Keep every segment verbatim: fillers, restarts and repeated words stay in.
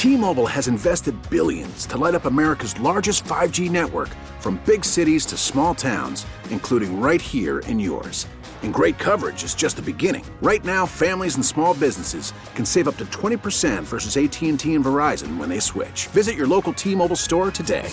T-Mobile has invested billions to light up America's largest five G network, from big cities to small towns, including right here in yours. And great coverage is just the beginning. Right now, families and small businesses can save up to twenty percent versus A T and T and Verizon when they switch. Visit your local T-Mobile store today.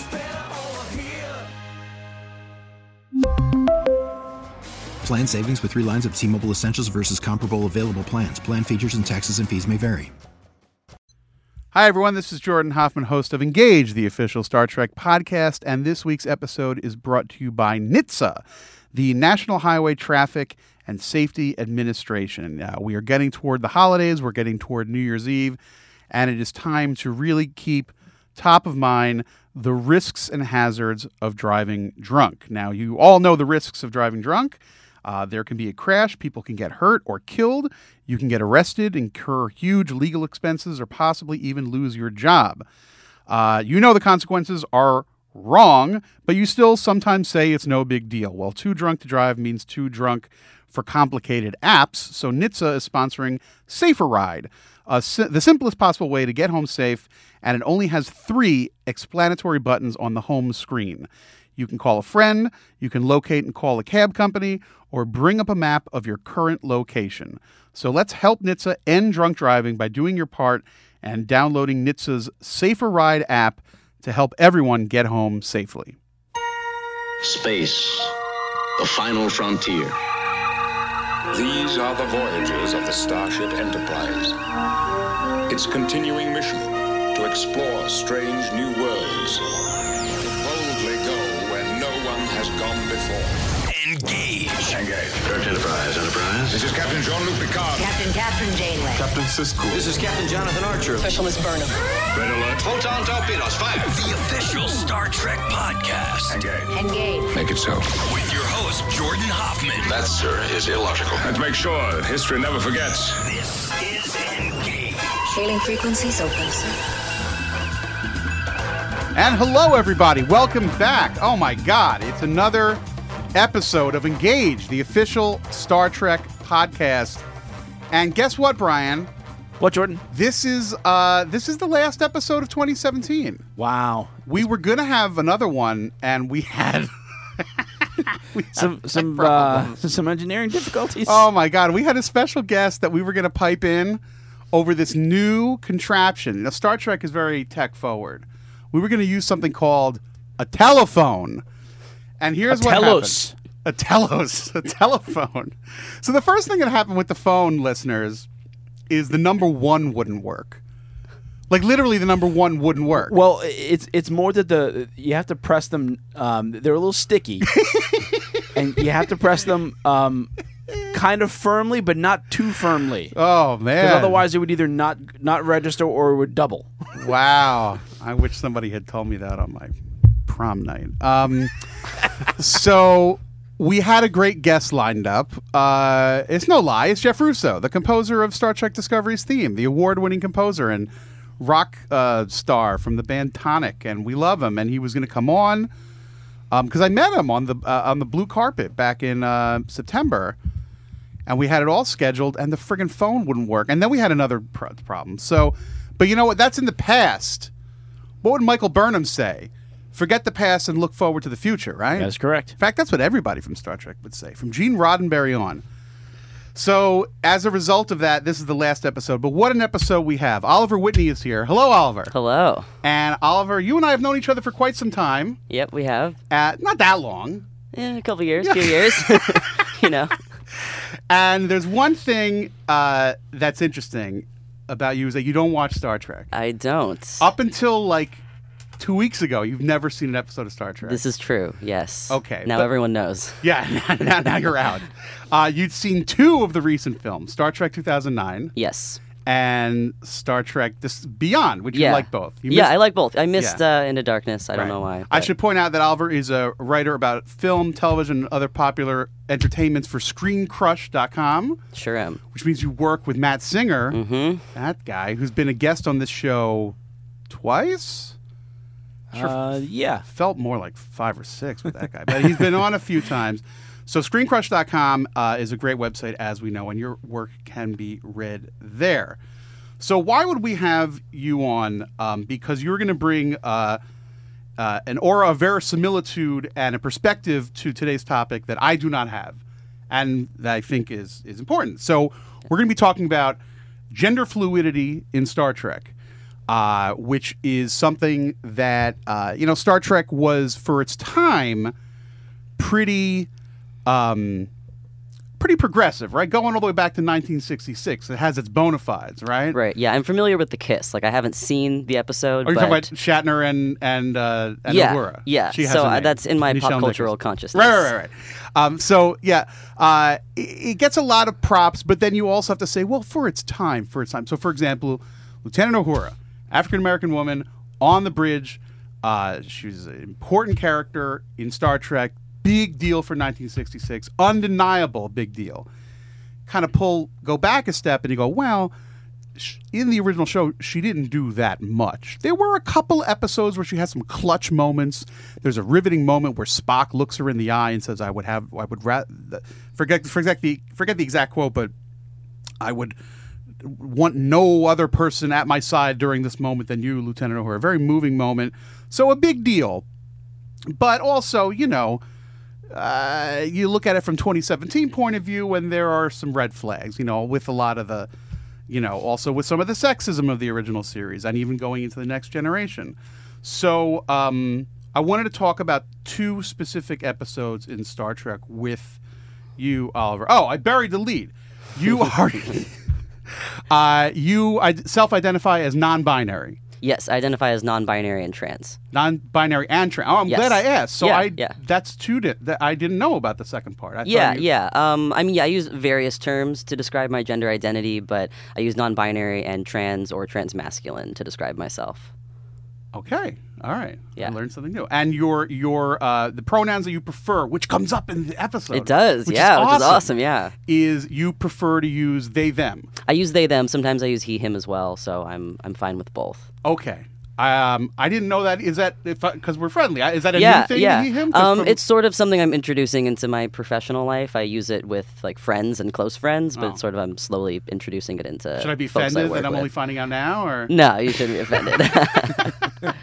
Plan savings with three lines of T-Mobile Essentials versus comparable available plans. Plan features and taxes and fees may vary. Hi, everyone. This is Jordan Hoffman, host of Engage, the official Star Trek podcast, and this week's episode is brought to you by N H T S A, the National Highway Traffic and Safety Administration. Uh, we are getting toward the holidays. We're getting toward New Year's Eve, and it is time to really keep top of mind the risks and hazards of driving drunk. Now, you all know the risks of driving drunk. Uh, there can be a crash. People can get hurt or killed. You can get arrested, incur huge legal expenses, or possibly even lose your job. Uh, you know the consequences are wrong, but you still sometimes say it's no big deal. Well, too drunk to drive means too drunk for complicated apps. So N H T S A is sponsoring Safer Ride, uh, si- the simplest possible way to get home safe, and it only has three explanatory buttons on the home screen. You can call a friend, you can locate and call a cab company, or bring up a map of your current location. So let's help N H T S A end drunk driving by doing your part and downloading N H T S A's Safer Ride app to help everyone get home safely. Space, the final frontier. These are the voyages of the Starship Enterprise. Its continuing mission to explore strange new worlds, to boldly go where no one has gone before. Engage. Engage. Direct Enterprise. Enterprise. This is Captain Jean-Luc Picard. Captain Catherine Janeway. Captain Sisko. This is Captain Jonathan Archer. Specialist Burnham. Red alert. Photon torpedoes. Fire. The official Star Trek podcast. Engage. Engage. Make it so. With your host, Jordan Hoffman. That, sir, is illogical. Let's make sure that history never forgets. This is Engage. Hailing frequencies open, sir. And hello, everybody. Welcome back. Oh, my God. It's another episode of Engage, the official Star Trek podcast. And guess what, Brian? What, Jordan? This is uh, this is the last episode of twenty seventeen. Wow. We were going to have another one, and we had... we had Some some uh, some engineering difficulties. Oh, my God. We had a special guest that we were going to pipe in over this new contraption. Now, Star Trek is very tech forward. We were going to use something called a telephone. And here's a what telos. happened. A telos. A telephone. So the first thing that happened with the phone, listeners, is the number one wouldn't work. Like, literally, the number one wouldn't work. Well, it's it's more that the you have to press them. Um, they're a little sticky, and you have to press them um, kind of firmly, but not too firmly. Oh, man. Because otherwise, it would either not not register or it would double. Wow. I wish somebody had told me that on my prom night. Um, so we had a great guest lined up. Uh, it's no lie. It's Jeff Russo, the composer of Star Trek Discovery's theme, the award-winning composer and rock uh, star from the band Tonic, and we love him. And he was going to come on because um, I met him on the uh, on the blue carpet back in uh, September, and we had it all scheduled, and the friggin' phone wouldn't work. And then we had another pro- problem. So, but you know what? That's in the past. What would Michael Burnham say? Forget the past and look forward to the future, right? That's correct. In fact, that's what everybody from Star Trek would say, from Gene Roddenberry on. So, as a result of that, this is the last episode. But what an episode we have. Oliver Whitney is here. Hello, Oliver. Hello. And Oliver, you and I have known each other for quite some time. Yep, we have. Uh, not that long. Yeah, a couple years, few years. You know. And there's one thing uh, that's interesting about you is that you don't watch Star Trek. I don't. Up until, like, two weeks ago, you've never seen an episode of Star Trek. This is true, yes. Okay. Now but, everyone knows. Yeah, now, now you're out. Uh, you'd seen two of the recent films, Star Trek two thousand nine. Yes. And Star Trek this Beyond, which yeah. you like both. You yeah, missed, I like both. I missed yeah. uh, Into Darkness. I don't right. know why. I but. should point out that Oliver is a writer about film, television, and other popular entertainments for Screen Crush dot com. Sure am. Which means you work with Matt Singer, mm-hmm. that guy, who's been a guest on this show twice? Sure uh, yeah. Felt more like five or six with that guy. But he's been on a few times. So Screen Crush dot com uh, is a great website, as we know, and your work can be read there. So why would we have you on? Um, because you're going to bring uh, uh, an aura of verisimilitude and a perspective to today's topic that I do not have, and that I think is is important. So we're going to be talking about gender fluidity in Star Trek, uh, which is something that uh, you know Star Trek was for its time pretty. Um, Pretty progressive, right? Going all the way back to nineteen sixty-six. It has its bona fides, right? Right. Yeah, I'm familiar with the kiss. Like, I haven't seen the episode. Are you but... talking about Shatner and and uh, and yeah, Uhura? Yeah. She has so a uh, name. that's in my Nichelle pop cultural Nichols. consciousness. Right, right, right, right. Um, so yeah, uh, it, it gets a lot of props, but then you also have to say, well, for its time, for its time. So, for example, Lieutenant Uhura, African American woman on the bridge. Uh, she was an important character in Star Trek. Big deal for nineteen sixty-six. Undeniable big deal. Kind of pull, go back a step, and you go, well, sh- in the original show, she didn't do that much. There were a couple episodes where she had some clutch moments. There's a riveting moment where Spock looks her in the eye and says, "I would have, I would rather forget, forget the, forget the exact quote, but I would want no other person at my side during this moment than you, Lieutenant Uhura." A very moving moment, so a big deal. But also, you know. Uh, you look at it from twenty seventeen point of view, and there are some red flags, you know, with a lot of the, you know, also with some of the sexism of the original series, and even going into the next generation. So um, I wanted to talk about two specific episodes in Star Trek with you, Oliver. Oh, I buried the lead. You are, uh, you I- self-identify as non-binary. Yes, I identify as non-binary and trans. Non-binary and trans. Oh, I'm Yes. glad I asked. So Yeah, I yeah. that's two di- that I didn't know about the second part. I Yeah, thought you- yeah. Um, I mean, yeah, I use various terms to describe my gender identity, but I use non-binary and trans or transmasculine to describe myself. Okay. All right. Yeah. I learned something new. And your your uh, the pronouns that you prefer, which comes up in the episode. It does, which yeah, is which is awesome, awesome, yeah. Is you prefer to use they them. I use they them. Sometimes I use he him as well, so I'm I'm fine with both. Okay. Um, I didn't know that. Is that because we're friendly? Is that a yeah, new thing? yeah. He, him? 'Cause Um, from- it's sort of something I'm introducing into my professional life. I use it with like friends and close friends, but Oh. sort of I'm slowly introducing it into. Should I be folks offended work that I'm with. only finding out now, or No, you shouldn't be offended.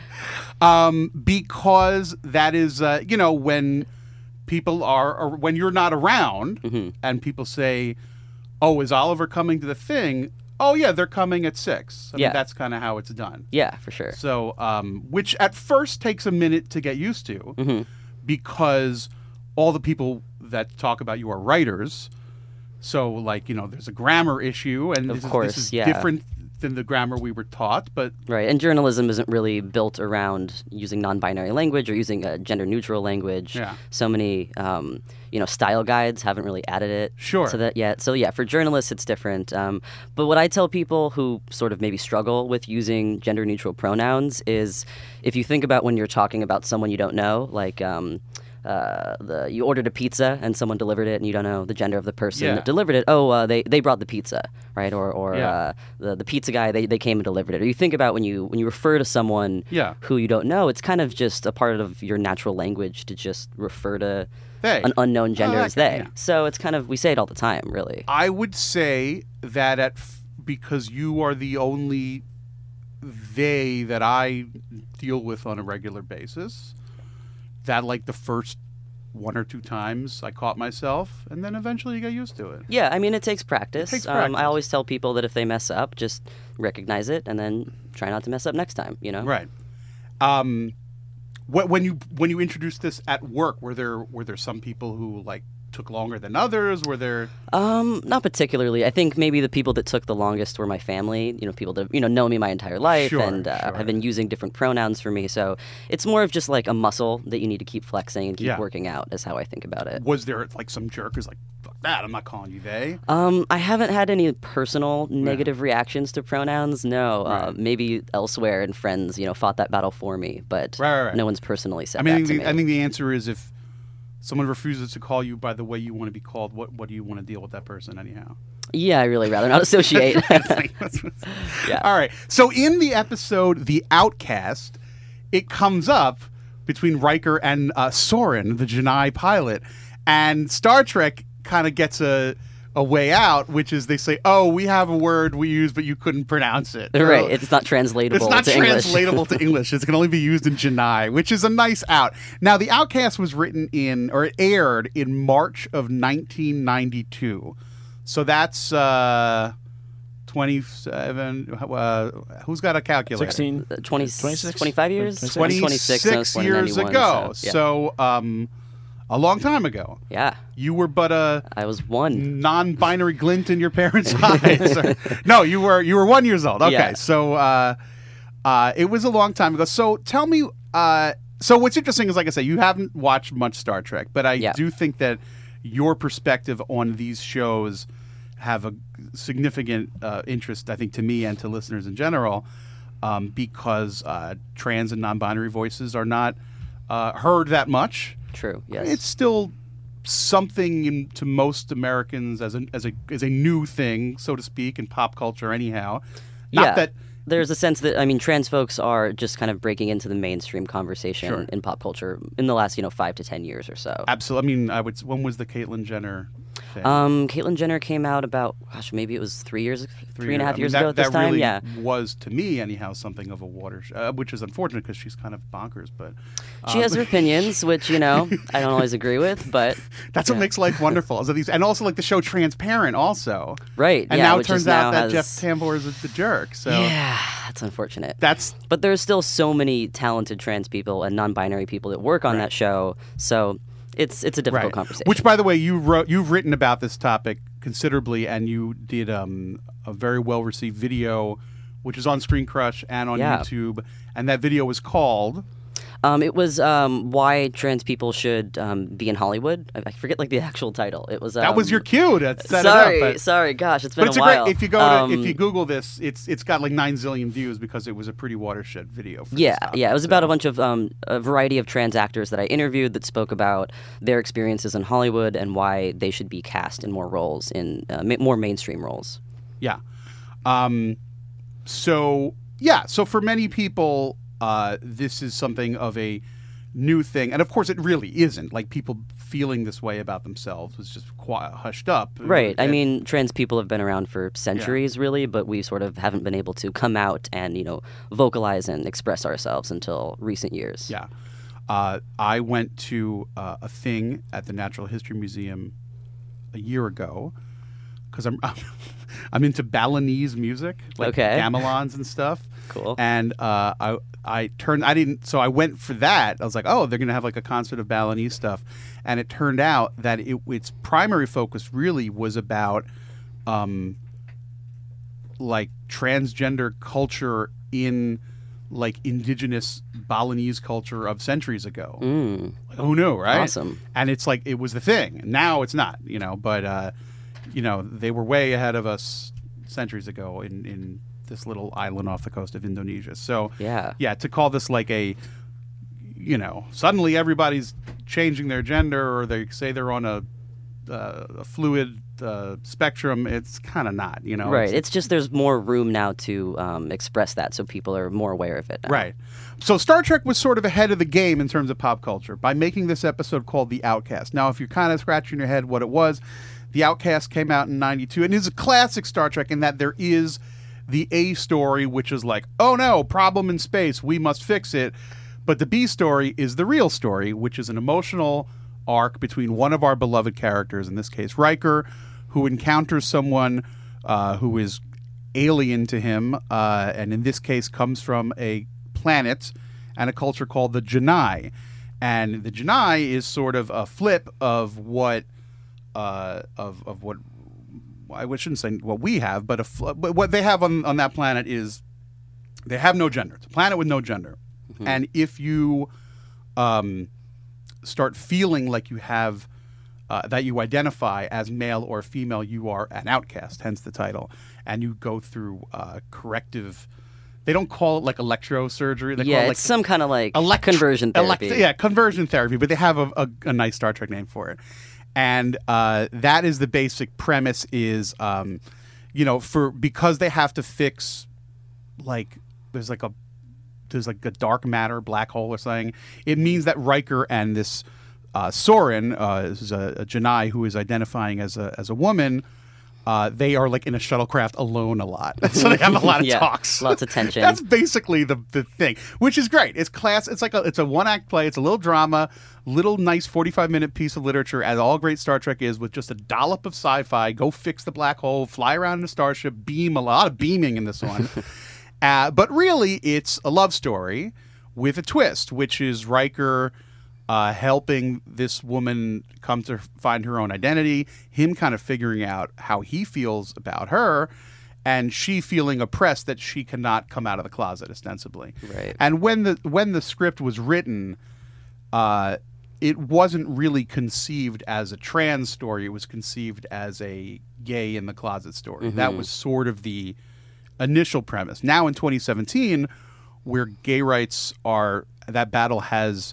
um, because that is uh, you know when people are or when you're not around Mm-hmm. and people say, "Oh, is Oliver coming to the thing?" Oh yeah, they're coming at six. I Yeah. mean, that's kind of how it's done. Yeah, for sure. So, um, which at first takes a minute to get used to, Mm-hmm. because all the people that talk about you are writers. So, like, you know, there's a grammar issue, and Of this, is, course, this is yeah. different than the grammar we were taught. But Right, and journalism isn't really built around using non-binary language or using a gender-neutral language. Yeah. So many, um, you know, style guides haven't really added it Sure. to that yet. So yeah, for journalists, it's different. Um, but what I tell people who sort of maybe struggle with using gender-neutral pronouns is, if you think about when you're talking about someone you don't know, like. Um, Uh, the you ordered a pizza and someone delivered it and you don't know the gender of the person Yeah. that delivered it. Oh, uh, they they brought the pizza, right? Or or Yeah. uh, the the pizza guy they, they came and delivered it. Or you think about when you when you refer to someone Yeah. who you don't know, it's kind of just a part of your natural language to just refer to They. an unknown gender Oh, as okay, they. yeah. So it's kind of we say it all the time, really. I would say that at f- because you are the only they that I deal with on a regular basis, that like the first one or two times I caught myself, and then eventually you get used to it. Yeah, I mean it takes practice. takes Um, practice. I always tell people that if they mess up, just recognize it and then try not to mess up next time. You know. Right. Um, wh- when you when you introduced this at work, were there were there some people who like took longer than others? Were there? Um, not particularly. I think maybe the people that took the longest were my family. You know, people that you know know me my entire life Sure, and uh, sure. have been using different pronouns for me. So it's more of just like a muscle that you need to keep flexing and keep Yeah. working out. Is how I think about it. Was there like some jerk who's like, fuck that, I'm not calling you they? Um, I haven't had any personal negative reactions to pronouns. No, uh, Right. maybe elsewhere and friends, you know, fought that battle for me, but Right, right, right. no one's personally said I mean, I that think, to the, I me. think the answer is if someone refuses to call you by the way you want to be called, what what do you want to deal with that person anyhow? Yeah, I really rather not associate. Yeah. All right. So in the episode The Outcast, it comes up between Riker and uh, Soren, the Janai pilot, and Star Trek kind of gets a a way out, which is they say, "Oh, we have a word we use, but you couldn't pronounce it." Right, Or, it's not translatable It's not to English. translatable to English. It can only be used in Janai, which is a nice out. Now, The Outcast was written in, or it aired in March of nineteen ninety-two. So that's uh, twenty-seven. Uh, who's got a calculator? sixteen, Uh, twenty, twenty-six? twenty-five years? twenty-six? twenty-six, no, twenty-six years twenty ago. ninety-one, So, yeah. So, um, a long time ago. yeah, You were but a I was one. non-binary glint in your parents' eyes. Or- no, you were you were one years old. Okay, Yeah. so uh, uh, it was a long time ago. So tell me. Uh, so what's interesting is, like I said, you haven't watched much Star Trek, but I Yeah. do think that your perspective on these shows have a significant uh, interest, I think, to me and to listeners in general, um, because uh, trans and non-binary voices are not uh, heard that much. True, yes. It's still something in, to most Americans as a as a as a new thing, so to speak, in pop culture. Anyhow, not yeah. that There's a sense that, I mean, trans folks are just kind of breaking into the mainstream conversation Sure. in pop culture in the last, you know, five to ten years or so. absolutely. I mean, I would. When was the Caitlyn Jenner thing? Um, Caitlyn Jenner came out about, gosh, maybe it was three years, three and a half I mean, years that, ago at this that time. really Yeah, was to me, anyhow, something of a watershed, uh, which is unfortunate because she's kind of bonkers. But she um, has her opinions, which you know I don't always agree with, but that's what makes life wonderful. Is that these, and also like the show Transparent, also. right. And yeah, now it which turns is now out that has, Jeff Tambor is a, the jerk. So yeah, that's unfortunate. that's But there's still so many talented trans people and non-binary people that work on that show, so it's it's a difficult right. conversation. Which, by the way, you wrote, you've written about this topic considerably, and you did um, a very well received video, which is on Screen Crush and on Yeah. YouTube, and that video was called. Um, it was um, why trans people should um, be in Hollywood. I, I forget like the actual title. It was um, That was your cue to set sorry, it up. But, sorry, gosh, it's been but it's a a while. great. If you go to, Um, if you Google this, it's it's got like nine zillion views because it was a pretty watershed video. For Yeah, this topic, yeah. It was so. about a bunch of um, a variety of trans actors that I interviewed that spoke about their experiences in Hollywood and why they should be cast in more roles, in uh, ma- more mainstream roles. Yeah. Um, so yeah, so for many people, uh, this is something of a new thing, and of course, it really isn't. Like people feeling this way about themselves was just quite hushed up. Right. I And- mean, trans people have been around for centuries, really, but we sort of haven't been able to come out and you know vocalize and express ourselves until recent years. Yeah. Uh, I went to uh, a thing at the Natural History Museum a year ago because I'm I'm into Balinese music, like Okay. gamelons and stuff. Cool. And uh, I I turned I didn't so I went for that. I was like, oh, they're gonna have like a concert of Balinese stuff, and it turned out that it, its primary focus really was about um like transgender culture in like indigenous Balinese culture of centuries ago. Mm. Who knew, right? Awesome. And it's like it was the thing. Now it's not, you know, but uh, you know, they were way ahead of us centuries ago in, in this little island off the coast of Indonesia. So Yeah. yeah, to call this like a, you know, suddenly everybody's changing their gender or they say they're on a, uh, a fluid uh, spectrum, it's kind of not, you know. Right. It's just there's more room now to um, express that, so people are more aware of it now. Right. So Star Trek was sort of ahead of the game in terms of pop culture by making this episode called The Outcast. Now, if you're kind of scratching your head what it was, The Outcast came out in ninety-two and is a classic Star Trek in that there is the A story, which is like, oh no, problem in space, we must fix it. But the B story is the real story, which is an emotional arc between one of our beloved characters, in this case Riker, who encounters someone uh, who is alien to him, uh, and in this case comes from a planet and a culture called the Janai. And the Janai is sort of a flip of what uh, of of what I shouldn't say what we have, but a fl- but what they have on on that planet is they have no gender. It's a planet with no gender, mm-hmm. and if you um, start feeling like you have uh, that you identify as male or female, you are an outcast. Hence the title, and you go through uh, corrective. They don't call it like electrosurgery. They Yeah, call it like it's some kind of like elect- conversion elect- therapy. yeah, conversion therapy, but they have a, a, a nice Star Trek name for it. And uh, that is the basic premise is, um, you know, for because they have to fix, like, there's like a there's like a dark matter black hole or something. It means that Riker and this uh, Soren, uh, this is a, a Janai who is identifying as a as a woman, Uh, they are like in a shuttlecraft alone a lot, so they have a lot of Yeah, talks. lots of tension. That's basically the the thing, which is great. It's class. It's like a it's a one act play. It's a little drama, little nice forty-five minute piece of literature, as all great Star Trek is, with just a dollop of sci-fi. Go fix the black hole, fly around in a starship, beam a lot of beaming in this one. uh, but really, it's a love story with a twist, which is Riker uh, helping this woman come to find her own identity, him kind of figuring out how he feels about her, and she feeling oppressed that she cannot come out of the closet, ostensibly. Right. And when the when the script was written, uh, it wasn't really conceived as a trans story. It was conceived as a gay in the closet story. Mm-hmm. That was sort of the initial premise. Now in twenty seventeen, where gay rights are, that battle has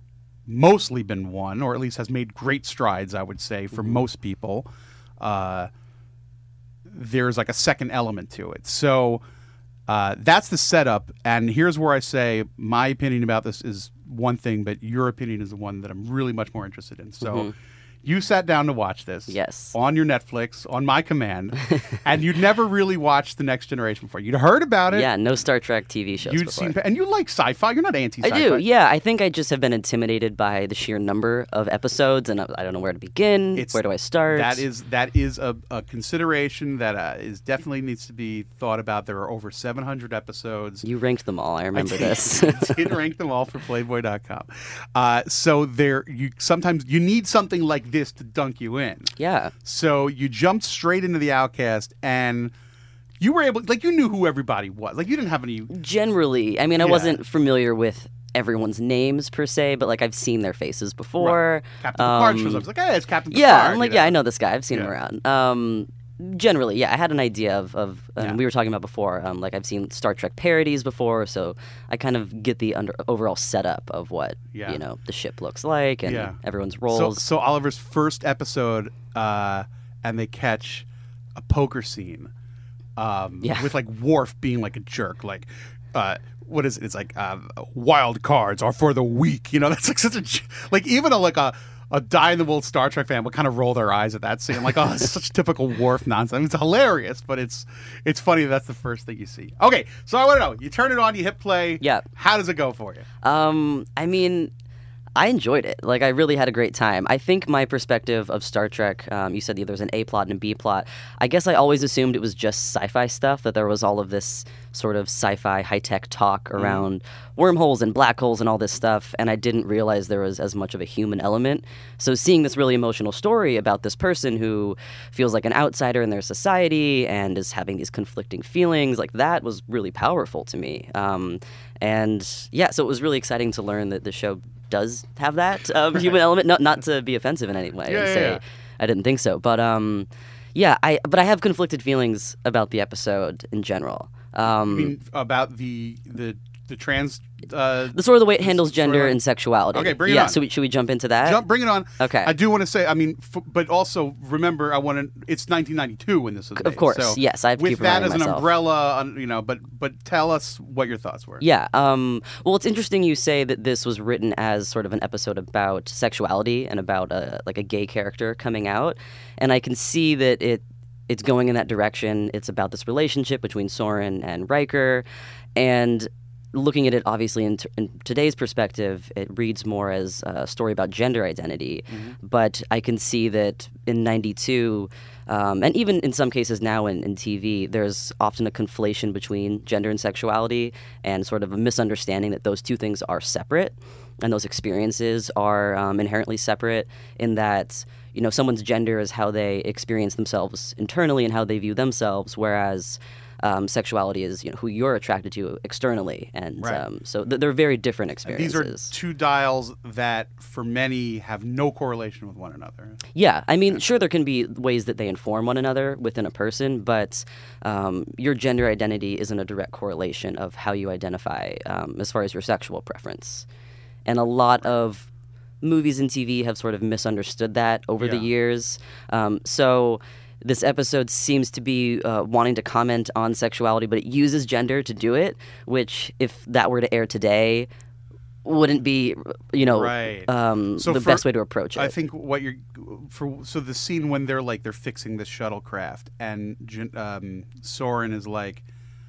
mostly been won, or at least has made great strides, I would say, for mm-hmm. most people. Uh, there's like a second element to it. So uh, that's the setup. And here's where I say my opinion about this is one thing, but your opinion is the one that I'm really much more interested in. So mm-hmm. you sat down to watch this yes. on your Netflix, on my command, and you'd never really watched The Next Generation before. You'd heard about it. Yeah, no Star Trek T V shows You'd before. seen, and you like sci-fi. You're not anti-sci-fi. I do, yeah. I think I just have been intimidated by the sheer number of episodes, and I, I don't know where to begin. It's, where do I start? That is that is a, a consideration that uh, is definitely needs to be thought about. There are over seven hundred episodes. You ranked them all. I remember I did, this. I did rank them all for Playboy dot com. Uh, so there, you sometimes you need something like this to dunk you in. Yeah. So you jumped straight into the Outcast, and you were able, like, you knew who everybody was. Like, you didn't have any. Generally, I mean, I Yeah. wasn't familiar with everyone's names per se, but like I've seen their faces before. Right. Captain um, Picard shows up. It's like, hey, it's Captain Yeah, Picard. I'm like, you yeah, know? I know this guy. I've seen him Yeah. around. Um, generally, yeah, I had an idea of, of um, Yeah. we were talking about before, um, like I've seen Star Trek parodies before, so I kind of get the under, overall setup of what, Yeah. you know, the ship looks like and Yeah. everyone's So, roles. so Oliver's first episode, uh, and they catch a poker scene um, Yeah. with, like, Worf being like a jerk. Like, uh, what is it? It's like, uh, wild cards are for the weak. You know, that's like such a, j- like, even a, like a, a die-in-the-wool Star Trek fan would kind of roll their eyes at that scene. Like, oh, it's such typical Worf nonsense. I mean, it's hilarious, but it's it's funny that that's the first thing you see. Okay, so I want to know. You turn it on, you hit play. Yeah. How does it go for you? Um, I mean, I enjoyed it. Like, I really had a great time. I think my perspective of Star Trek, um, you said that there's an A plot and a B plot. I guess I always assumed it was just sci-fi stuff, that there was all of this sort of sci-fi high-tech talk around mm. wormholes and black holes and all this stuff, and I didn't realize there was as much of a human element. So seeing this really emotional story about this person who feels like an outsider in their society and is having these conflicting feelings, like that was really powerful to me. Um, and yeah, so it was really exciting to learn that the show does have that um, human element. Not not to be offensive in any way Yeah, and yeah, say yeah. I didn't think so, but um, yeah, I but I have conflicted feelings about the episode in general. Um, I mean, about the the the trans. Uh, the sort of the way it handles gender storyline? and sexuality. Okay, bring it yeah, on. so we, should we jump into that? Jump, bring it on. Okay. I do want to say, I mean, f- but also remember, I want to. It's nineteen ninety-two when this was made. Of course, so yes, I have to with keep that reminding as an myself. umbrella, on, you know. But but tell us what your thoughts were. Yeah. Um, well, it's interesting you say that this was written as sort of an episode about sexuality and about a, like a gay character coming out, and I can see that it it's going in that direction. It's about this relationship between Soren and Riker, and looking at it obviously in, t- in today's perspective, it reads more as a story about gender identity. Mm-hmm. But I can see that in ninety-two, um, and even in some cases now in, in T V, there's often a conflation between gender and sexuality and sort of a misunderstanding that those two things are separate and those experiences are um, inherently separate in that, you know, someone's gender is how they experience themselves internally and how they view themselves, whereas Um, sexuality is, you know, who you're attracted to externally, and Right. um, so th- they're very different And experiences. these are two dials that, for many, have no correlation with one another. Yeah, I mean, sure, there can be ways that they inform one another within a person, but um, your gender identity isn't a direct correlation of how you identify um, as far as your sexual preference. And a lot of movies and T V have sort of misunderstood that over the Yeah. years. Um, so this episode seems to be uh, wanting to comment on sexuality, but it uses gender to do it, which, if that were to air today, wouldn't be, you know, Right. um, So the for- best way to approach it. I think what you're for so the scene when they're like they're fixing the shuttlecraft and Jin- um, Soren is like,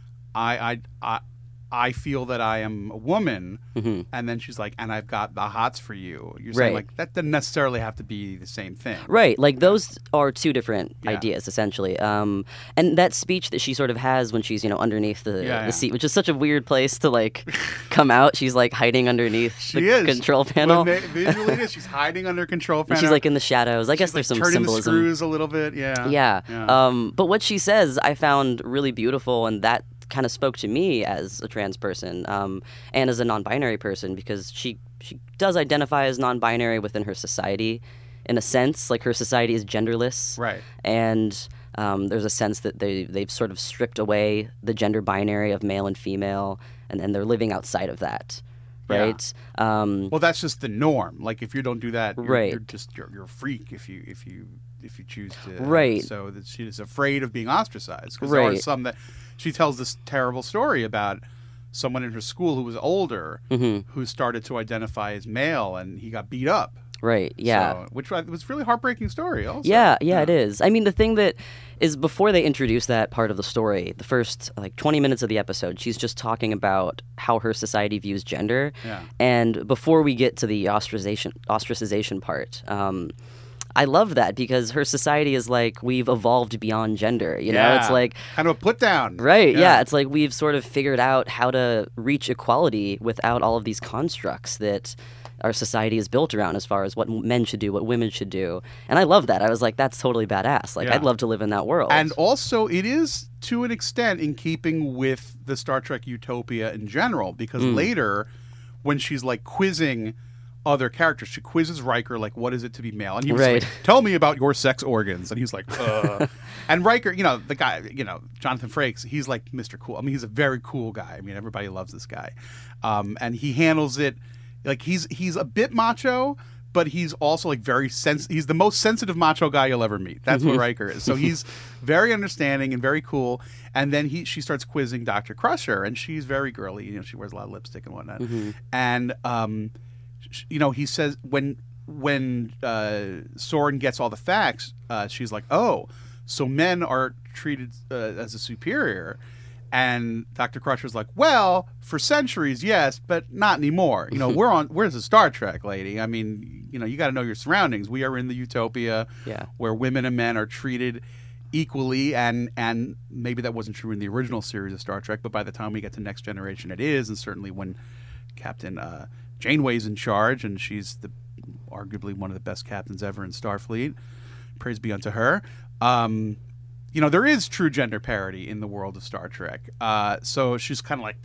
I I I. I feel that I am a woman, Mhm. and then she's like, and I've got the hots for you. You're saying Right. like that doesn't necessarily have to be the same thing. Right, like those are two different Yeah. ideas essentially. Um, and that speech that she sort of has when she's, you know, underneath the, Yeah, yeah. the seat, which is such a weird place to like come out. She's like hiding underneath She the is. control When panel. they- visually, it is. She's hiding under control And panel. she's like in the shadows. I guess She's, there's like, some turning symbolism. the screws a little bit. Yeah. Yeah. Yeah. Um, but what she says, I found really beautiful, and that kind of spoke to me as a trans person um, and as a non-binary person, because she she does identify as non-binary within her society, in a sense. Like her society is genderless, Right. and um, there's a sense that they they've sort of stripped away the gender binary of male and female, and and they're living outside of that. Yeah. Right. Um, Well, that's just the norm. Like if you don't do that, you're, Right. you're just you're, you're a freak if you if you if you choose to. Right. So that she is afraid of being ostracized because there are Right. some that she tells this terrible story about someone in her school who was older Mm-hmm. who started to identify as male and he got beat up. right. Yeah. So, which was was a really heartbreaking story. Also. Yeah, yeah, it is. I mean, the thing that is before they introduce that part of the story, the first like twenty minutes of the episode, she's just talking about how her society views gender. Yeah. And before we get to the ostracization ostracization part, um, I love that because her society is like we've evolved beyond gender. You know, it's Yeah. like kind of a put down. right. Yeah. it's like we've sort of figured out how to reach equality without all of these constructs that our society is built around as far as what men should do, what women should do. And I love that. I was like, that's totally badass. Like, Yeah. I'd love to live in that world. And also, it is to an extent in keeping with the Star Trek utopia in general, because Mm. later, when she's like quizzing other characters, she quizzes Riker, like, what is it to be male? And he was Right. like, tell me about your sex organs. And he's like, uh. And Riker, you know, the guy, you know, Jonathan Frakes, he's like Mister Cool. I mean, he's a very cool guy. I mean, everybody loves this guy. Um, and he handles it like he's he's a bit macho, but he's also like very sens- he's the most sensitive macho guy you'll ever meet. That's what Riker is. So he's very understanding and very cool. And then he she starts quizzing Doctor Crusher, and she's very girly. You know, she wears a lot of lipstick and whatnot. And um, sh- you know, he says when when uh, Soren gets all the facts, uh, she's like, "Oh, so men are treated uh, as a superior." And Doctor Crusher's like, well, for centuries, yes, but not anymore. You know, we're on, where's the Star Trek, lady? I mean, you know, you got to know your surroundings. We are in the utopia Yeah. where women and men are treated equally, and and maybe that wasn't true in the original series of Star Trek, but by the time we get to Next Generation, it is, and certainly when Captain uh, Janeway's in charge, and she's the arguably one of the best captains ever in Starfleet. Praise be unto her. Um, you know, there is true gender parity in the world of Star Trek. Uh, so she's kind of like,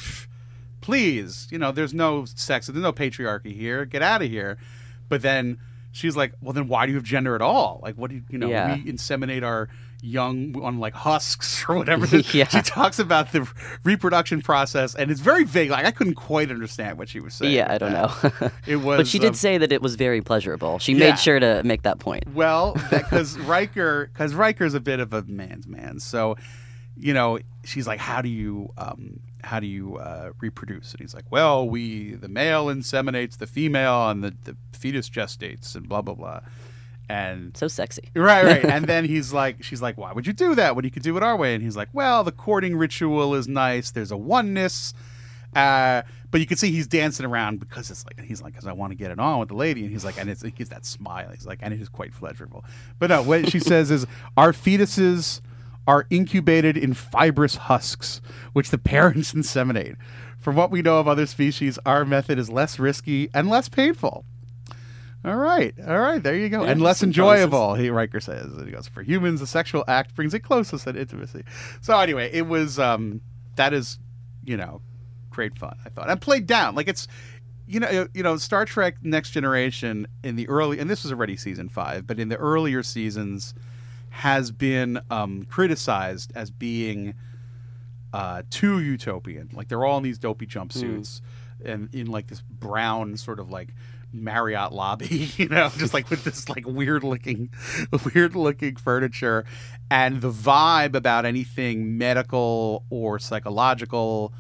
please, you know, there's no sex, there's no patriarchy here. Get out of here. But then she's like, well, then why do you have gender at all? Like, what do you, you know, Yeah. we inseminate our young on like husks or whatever. Yeah. She talks about the reproduction process, and it's very vague. Like, I couldn't quite understand what she was saying. yeah, I with don't that. know. It was, but she did um, say that it was very pleasurable. She Yeah. made sure to make that point. Well, because Riker, because Riker's a bit of a man's man, so you know, she's like, "How do you, um, how do you uh, reproduce?" And he's like, "Well, we the male inseminates the female, and the, the fetus gestates, and blah blah blah." And So sexy. right, right. And then he's like, she's like, "Why would you do that when you could do it our way?" And he's like, "Well, the courting ritual is nice. There's a oneness." Uh, but you can see he's dancing around because it's like, he's like, because I want to get it on with the lady. And he's like, and it's, he gives that smile. He's like, and it is quite pleasurable. But no, what she says is, our fetuses are incubated in fibrous husks, which the parents inseminate. From what we know of other species, our method is less risky and less painful. All right, all right, there you go. Yeah, and less some enjoyable, he Riker says. And he goes, for humans, the sexual act brings it closest in intimacy. So anyway, it was, um, that is, you know, great fun, I thought. And played down. Like, it's, you know, you know, Star Trek Next Generation in the early, and this was already season five, but in the earlier seasons has been um, criticized as being uh, too utopian. Like, they're all in these dopey jumpsuits and in like this brown sort of like Marriott lobby, you know, just like with this like weird looking, weird looking furniture, and the vibe about anything medical or psychological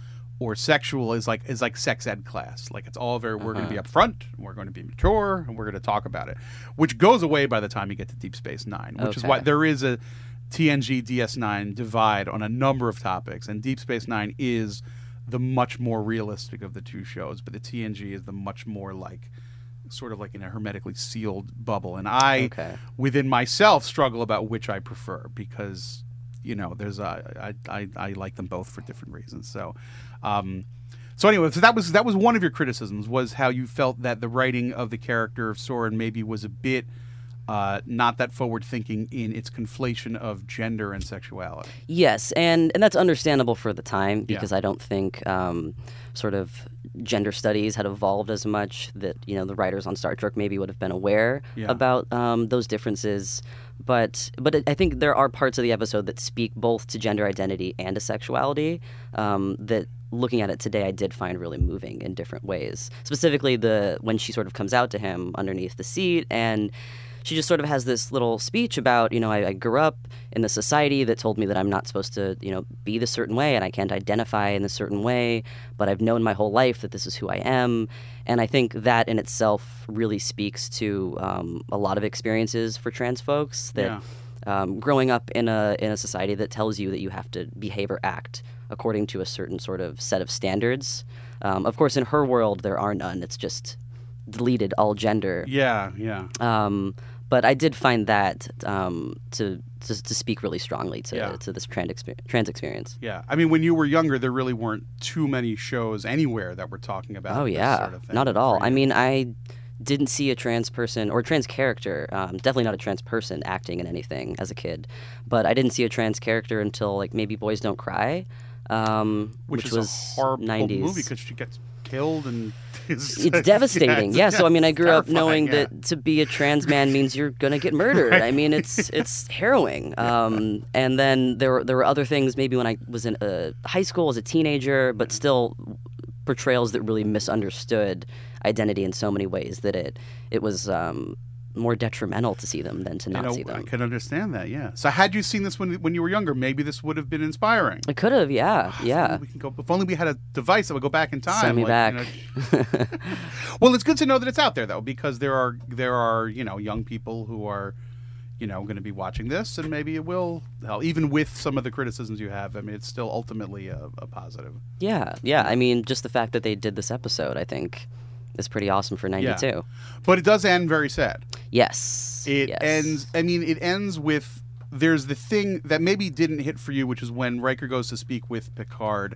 or sexual is like is like sex ed class. Like it's all very, we're going to be Uh-huh. upfront, we're going to be mature, and we're going to talk about it, which goes away by the time you get to Deep Space Nine, which is why Okay. there is a T N G D S nine divide on a number of topics, and Deep Space Nine is the much more realistic of the two shows, but the T N G is the much more like sort of like in a hermetically sealed bubble. And I, Okay. within myself, struggle about which I prefer because, you know, there's a, I, I, I like them both for different reasons. So, um, so anyway, so that was that was one of your criticisms, was how you felt that the writing of the character of Soren maybe was a bit uh, not that forward thinking in its conflation of gender and sexuality. Yes, and, and that's understandable for the time because I don't think um, sort of gender studies had evolved as much that, you know, the writers on Star Trek maybe would have been aware Yeah. about um, those differences. But but it, I think there are parts of the episode that speak both to gender identity and to sexuality um, that, looking at it today, I did find really moving in different ways. Specifically, the when she sort of comes out to him underneath the seat, and she just sort of has this little speech about, you know, I, I grew up in a society that told me that I'm not supposed to, you know, be this certain way and I can't identify in this certain way, but I've known my whole life that this is who I am. And I think that in itself really speaks to um, a lot of experiences for trans folks that Yeah. um, growing up in a in a society that tells you that you have to behave or act according to a certain sort of set of standards. Um, of course, in her world, there are none. It's just deleted all gender. Yeah, yeah. Um, but I did find that um, to, to to speak really strongly to Yeah. to this trans exper- trans experience. Yeah, I mean, when you were younger, there really weren't too many shows anywhere that were talking about Oh this yeah, sort of thing. not at all. for I you. mean, I didn't see a trans person or trans character, um, definitely not a trans person acting in anything as a kid. But I didn't see a trans character until like maybe Boys Don't Cry, um, which, which, is was a horrible nineties. movie because she gets killed and is, It's devastating. it's- Yeah, so I mean, I it's grew up terrifying, knowing yeah. that to be a trans man means you're gonna get murdered. I mean, it's it's harrowing. Um, and then there were there were other things. Maybe when I was in uh, high school as a teenager, but still portrayals that really misunderstood identity in so many ways that it it was um, more detrimental to see them than to You not know, see I them. can understand that. Yeah. So had you seen this when when you were younger, maybe this would have been inspiring. I could have, yeah, If yeah. only we can go. If only we had a device that would go back in time. Send me like, back. you know- well, it's good to know that it's out there though, because there are there are you know young people who are, you know, going to be watching this, and maybe it will help. Even with some of the criticisms you have, I mean, it's still ultimately a, a positive. Yeah, yeah. I mean, just the fact that they did this episode, I think, is pretty awesome for ninety-two. But it does end very sad. Yes. It yes. ends. I mean, it ends with there's the thing that maybe didn't hit for you, which is when Riker goes to speak with Picard,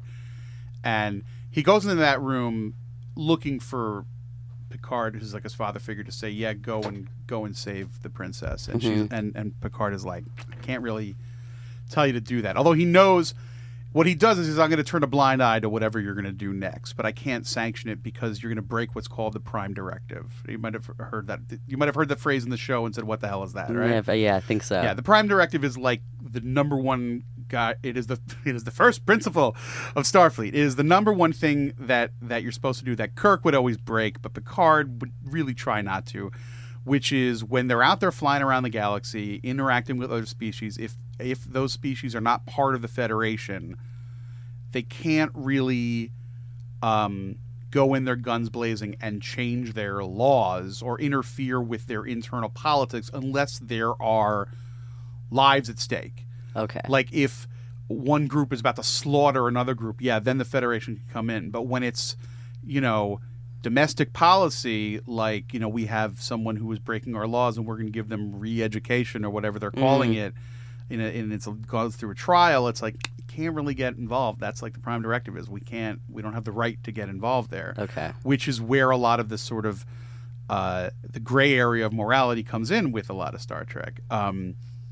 and he goes into that room looking for Picard, who's like his father figure, to say, "Yeah, go and go and save the princess." And Mhm. she and and Picard is like, "I can't really tell you to do that." Although he knows what he does is he's, "I'm going to turn a blind eye to whatever you're going to do next, but I can't sanction it because you're going to break what's called the Prime Directive." You might have heard that. You might have heard the phrase in the show and said, "What the hell is that?" Right? Yeah, but yeah, I think so. Yeah, the Prime Directive is like the number one guy. It is the it is the first principle of Starfleet. It is the number one thing that that you're supposed to do that Kirk would always break, but Picard would really try not to. Which is when they're out there flying around the galaxy, interacting with other species. If if those species are not part of the Federation, they can't really um, go in there guns blazing and change their laws or interfere with their internal politics unless there are lives at stake. Okay. Like if one group is about to slaughter another group, yeah, then the Federation can come in. But when it's, you know, domestic policy, like, you know, we have someone who is breaking our laws and we're going to give them re-education or whatever they're calling Mhm. it, in a, and it's goes through a trial, it's like, you can't really get involved. That's like the Prime Directive is. We can't, we don't have the right to get involved there. Okay. Which is where a lot of this sort of, uh, the gray area of morality comes in with a lot of Star Trek. Um,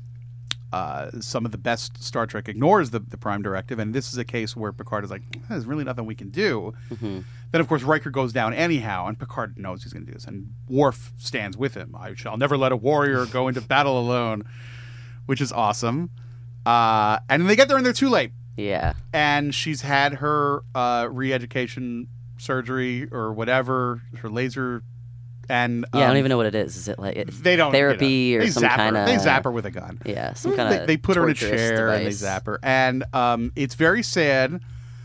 uh, some of the best Star Trek ignores the, the Prime Directive, and this is a case where Picard is like, there's really nothing we can do. Mm-hmm. Then, of course, Riker goes down anyhow, and Picard knows he's going to do this, and Worf stands with him. I shall never let a warrior go into battle alone, which is awesome. Uh, and then they get there, and they're too late. Yeah. And she's had her uh, re-education surgery or whatever, her laser, and Yeah, I um, don't even know what it is. Is it like it, they don't therapy you know, or they some zap her. kind of? They zap her with a gun. Yeah, some kind of. They, they put her in a chair and they zap her, and um, it's very sad.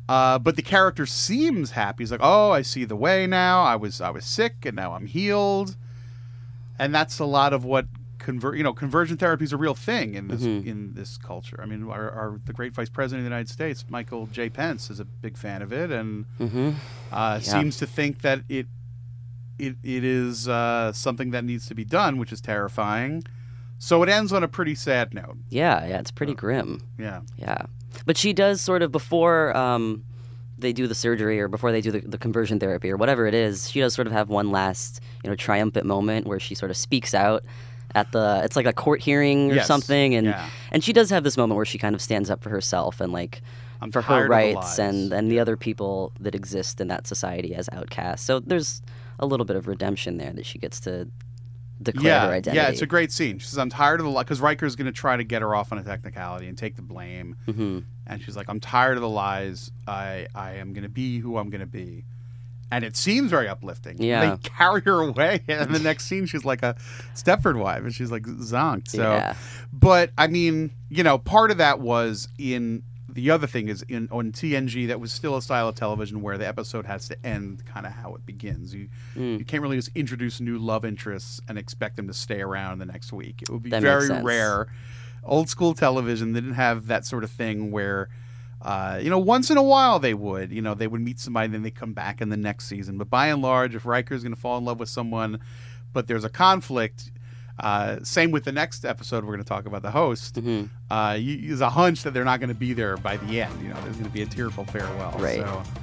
Uh, but the character seems happy. He's like, "Oh, I see the way now. I was I was sick, and now I'm healed." And that's a lot of what convert. You know, conversion therapy is a real thing in this Mm-hmm. in this culture. I mean, our, our the great Vice President of the United States, Michael J. Pence, is a big fan of it, and Mm-hmm. uh, Yeah. seems to think that it it it is uh, something that needs to be done, which is terrifying. So it ends on a pretty sad note. Yeah, yeah, it's pretty grim. Yeah. Yeah. But she does sort of, before um, they do the surgery or before they do the, the conversion therapy or whatever it is, she does sort of have one last, you know, triumphant moment where she sort of speaks out at the, it's like a court hearing or Yes. something. And Yeah. and she does have this moment where she kind of stands up for herself and like I'm for tired her of the rights lies. and, and the other people that exist in that society as outcasts. So there's a little bit of redemption there that she gets to declare Yeah, her identity. yeah, it's a great scene. She says, "I'm tired of the lie," because Riker's going to try to get her off on a technicality and take the blame. Mhm. And she's like, "I'm tired of the lies. I I am going to be who I'm going to be." And it seems very uplifting. Yeah. They carry her away, and the next scene, she's like a Stepford wife, and she's like zonked. So, Yeah. but I mean, you know, part of that was in. The other thing is in on T N G, that was still a style of television where the episode has to end kind of how it begins. You Mm. you can't really just introduce new love interests and expect them to stay around the next week. It would be That makes very sense. rare. Old school television, they didn't have that sort of thing where, uh, you know, once in a while they would, you know, they would meet somebody and then they come back in the next season. But by and large, if Riker's going to fall in love with someone, but there's a conflict. Uh, same with the next episode we're going to talk about, the host. Mhm. Uh, you, there's a hunch that they're not going to be there by the end. You know, there's going to be a tearful farewell. Right.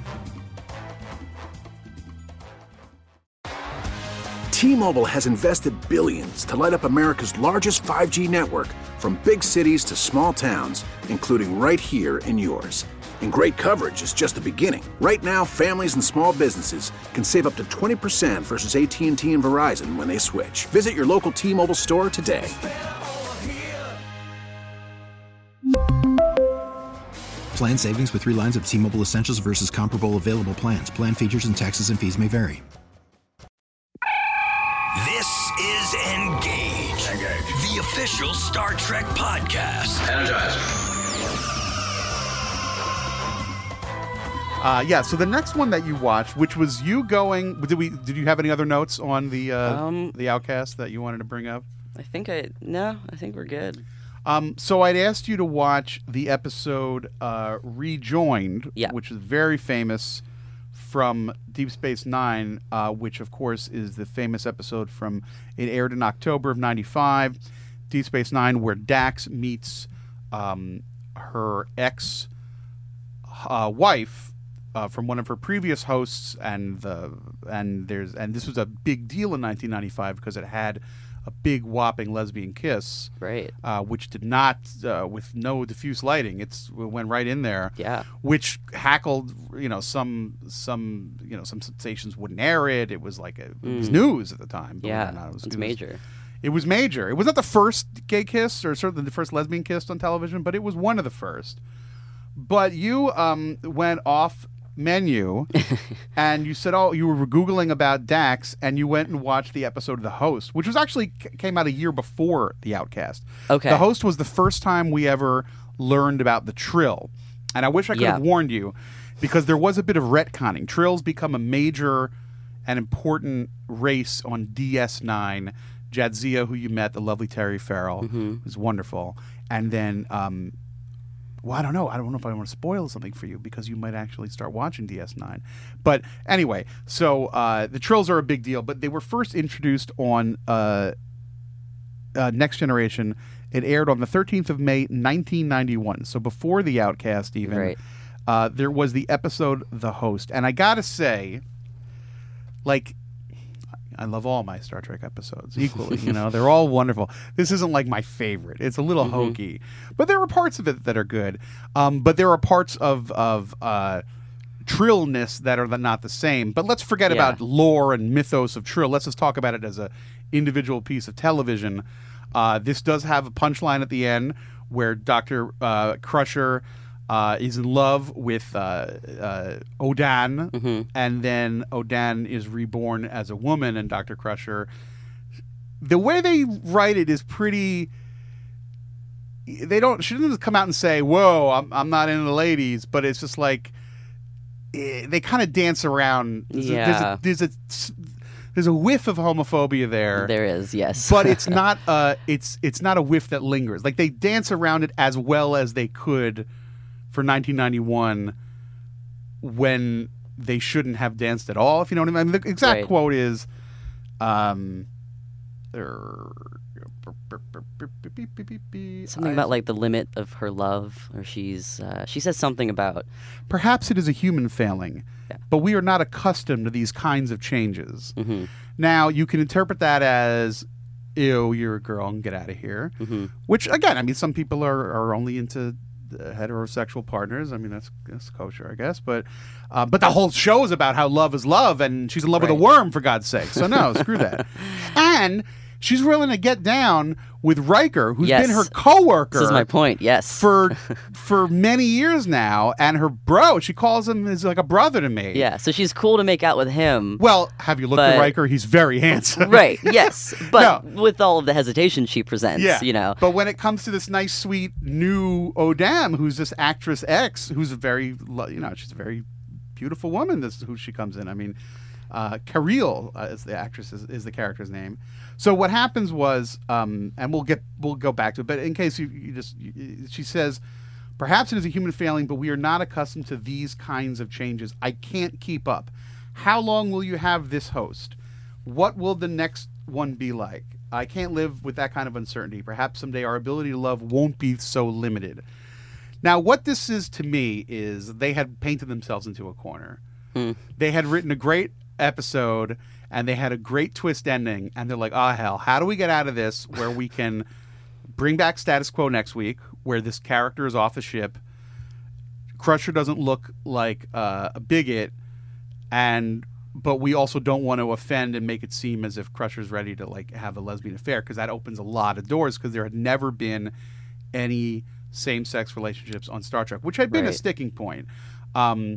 So. T-Mobile has invested billions to light up America's largest five G network, from big cities to small towns, including right here in yours. And great coverage is just the beginning. Right now, families and small businesses can save up to twenty percent versus A T and T and Verizon when they switch. Visit your local T-Mobile store today. Plan savings with three lines of T-Mobile Essentials versus comparable available plans. Plan features and taxes and fees may vary. This is Engage, Engage. the official Star Trek podcast. Energize. Uh, yeah. So the next one that you watched, which was you going, did we? Did you have any other notes on the uh, Um, the Outcast that you wanted to bring up? I think I, no, I think we're good. Um, so I'd asked you to watch the episode uh, Rejoined, Yeah. which is very famous from Deep Space Nine, uh, which of course is the famous episode from, it aired in October of ninety-five, Deep Space Nine, where Dax meets um, her ex uh, wife uh, from one of her previous hosts, and the and there's and this was a big deal in nineteen ninety-five because it had a big whopping lesbian kiss, Right. uh, which did not, uh, with no diffuse lighting, it's it went right in there. Yeah. Which hackled, you know, some some you know some stations wouldn't air it. It was like a, it was Mm. news at the time. believe it Yeah. or not. It was, It's it was- major. It was major. It was not the first gay kiss, or certainly the first lesbian kiss on television, but it was one of the first. But you um, went off menu and you said, oh, you were Googling about Dax, and you went and watched the episode of The Host, which was actually c- came out a year before The Outcast. Okay. The Host was the first time we ever learned about the Trill. And I wish I could Yeah. have warned you, because there was a bit of retconning. Trills become a major and important race on D S nine. Jadzia, who you met, the lovely Terry Farrell, Mm-hmm. was wonderful. And then, um, well, I don't know. I don't know if I want to spoil something for you, because you might actually start watching D S nine. But anyway, so uh, the Trills are a big deal, but they were first introduced on uh, uh, Next Generation. It aired on the thirteenth of May, nineteen ninety-one. So before The Outcast even. Right. Uh, there was the episode The Host. And I got to say, like, I love all my Star Trek episodes equally. You know, they're all wonderful. This isn't like my favorite. It's a little Mm-hmm. hokey, but there are parts of it that are good. Um, but there are parts of of uh, Trillness that are not the same. But let's forget Yeah. about lore and mythos of Trill. Let's just talk about it as a individual piece of television. Uh, this does have a punchline at the end where Doctor Uh, Crusher uh, is in love with uh, uh, Odan, Mm-hmm. and then Odan is reborn as a woman, and Doctor Crusher. The way they write it is pretty. They don't. She doesn't come out and say, "Whoa, I'm I'm not into ladies," but it's just like eh, they kind of dance around. There's Yeah. a, there's a there's a there's a whiff of homophobia there. There is, yes. But it's not uh it's it's not a whiff that lingers. Like they dance around it as well as they could for nineteen ninety-one when they shouldn't have danced at all, if you know what I mean. I mean the exact Right. quote is um Something about like the limit of her love, or she's uh, she says something about perhaps it is a human failing, Yeah. but we are not accustomed to these kinds of changes. Mhm. Now, you can interpret that as, ew, you're a girl and get out of here. Mhm. Which, again, I mean, some people are, are only into uh, heterosexual partners. I mean, that's, that's kosher, I guess. But uh, but the whole show is about how love is love, and she's in love with a Right. worm, for God's sake. So, no, screw that. And she's willing to get down with Riker, who's Yes. been her coworker. This is my point. Yes. For for many years now, and her bro, she calls him as like a brother to me. Yeah. So she's cool to make out with him. Well, have you looked at But- Riker? He's very handsome. Right. Yes. But No. with all of the hesitation she presents, Yeah. you know. But when it comes to this nice, sweet new Odam, who's this actress X, who's a very, lo- you know, she's a very beautiful woman. This is who she comes in. I mean, uh, Kirill uh, is the actress is, is the character's name. So what happens was, um, and we'll get we'll go back to it. But in case you, you just, you, she says, perhaps it is a human failing, but we are not accustomed to these kinds of changes. I can't keep up. How long will you have this host? What will the next one be like? I can't live with that kind of uncertainty. Perhaps someday our ability to love won't be so limited. Now, what this is to me is they had painted themselves into a corner. Mm. They had written a great episode and they had a great twist ending, and they're like, oh, hell, how do we get out of this where we can bring back status quo next week, where this character is off the ship, Crusher doesn't look like uh, a bigot, and but we also don't want to offend and make it seem as if Crusher's ready to like have a lesbian affair, because that opens a lot of doors, because there had never been any same-sex relationships on Star Trek, which had been a Right. sticking point. Um,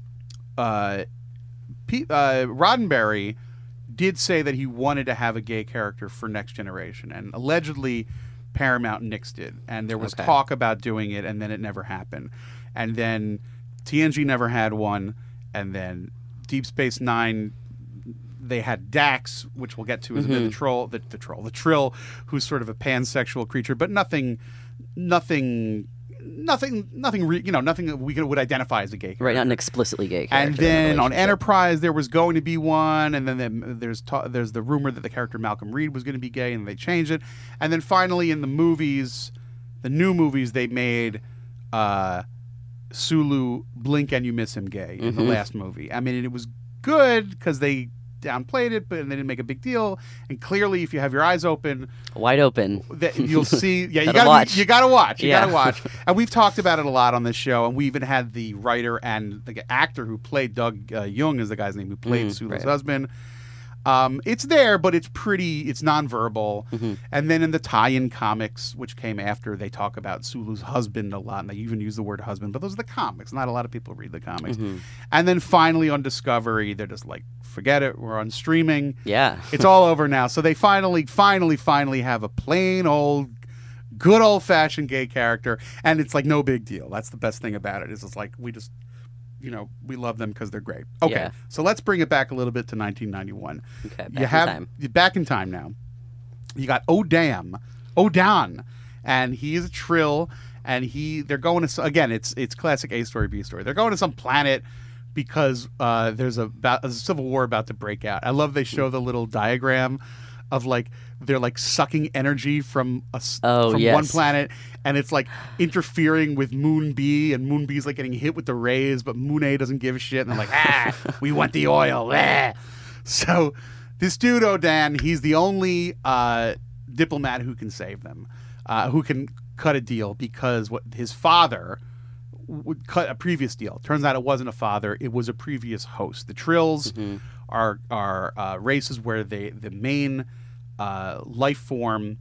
uh, P- uh, Roddenberry did say that he wanted to have a gay character for Next Generation, and allegedly Paramount nixed it, and there was Okay. talk about doing it, and then it never happened. And then T N G never had one, and then Deep Space Nine, they had Dax, which we'll get to, is Mhm. the troll, the, the troll, the Trill, who's sort of a pansexual creature, but nothing, nothing, nothing, nothing, re, you know, nothing that we could, would identify as a gay character. Right. Not an explicitly gay character. And in the then on relationship. Enterprise, there was going to be one, and then the- there's ta- there's the rumor that the character Malcolm Reed was going to be gay, and they changed it. And then finally, in the movies, the new movies, they made uh, Sulu blink and you miss him gay in the Mhm. last movie. I mean, it was good because they downplayed it, but they didn't make a big deal. And clearly, if you have your eyes open, Wide open. that you'll see. Yeah, you Gotta gotta watch. You gotta watch. You Yeah. gotta watch. And we've talked about it a lot on this show. And we even had the writer and the actor who played Doug uh, Jung is the guy's name who played Mm, Sulu's right. husband. Um, it's there, but it's pretty. It's nonverbal. Mm-hmm. And then in the tie-in comics, which came after, they talk about Sulu's husband a lot, and they even use the word husband. But those are the comics. Not a lot of people read the comics. Mhm. And then finally on Discovery, they're just like, forget it. We're on streaming. Yeah. It's all over now. So they finally, finally, finally have a plain old, good old fashioned gay character, and it's like no big deal. That's the best thing about it. Is it's like we just, you know, we love them because they're great. Okay, Yeah. so let's bring it back a little bit to nineteen ninety-one. Okay. Back you in have time. you're back in time now. You got Odam, Odan, and he is a Trill, and he they're going to s- again. It's it's classic A story B story. They're going to some planet because uh, there's a, about, a civil war about to break out. I love they show the little diagram of like they're like sucking energy from a s- Oh, from yes. one planet, and it's like interfering with Moon B, and Moon B's like getting hit with the rays, but Moon A doesn't give a shit, and they're like, ah, we want the oil. Ah. So this dude Odan, he's the only uh, diplomat who can save them, uh, who can cut a deal, because what his father would cut a previous deal. Turns out it wasn't a father; it was a previous host. The Trills Mhm. are are uh, races where they the main uh, life form,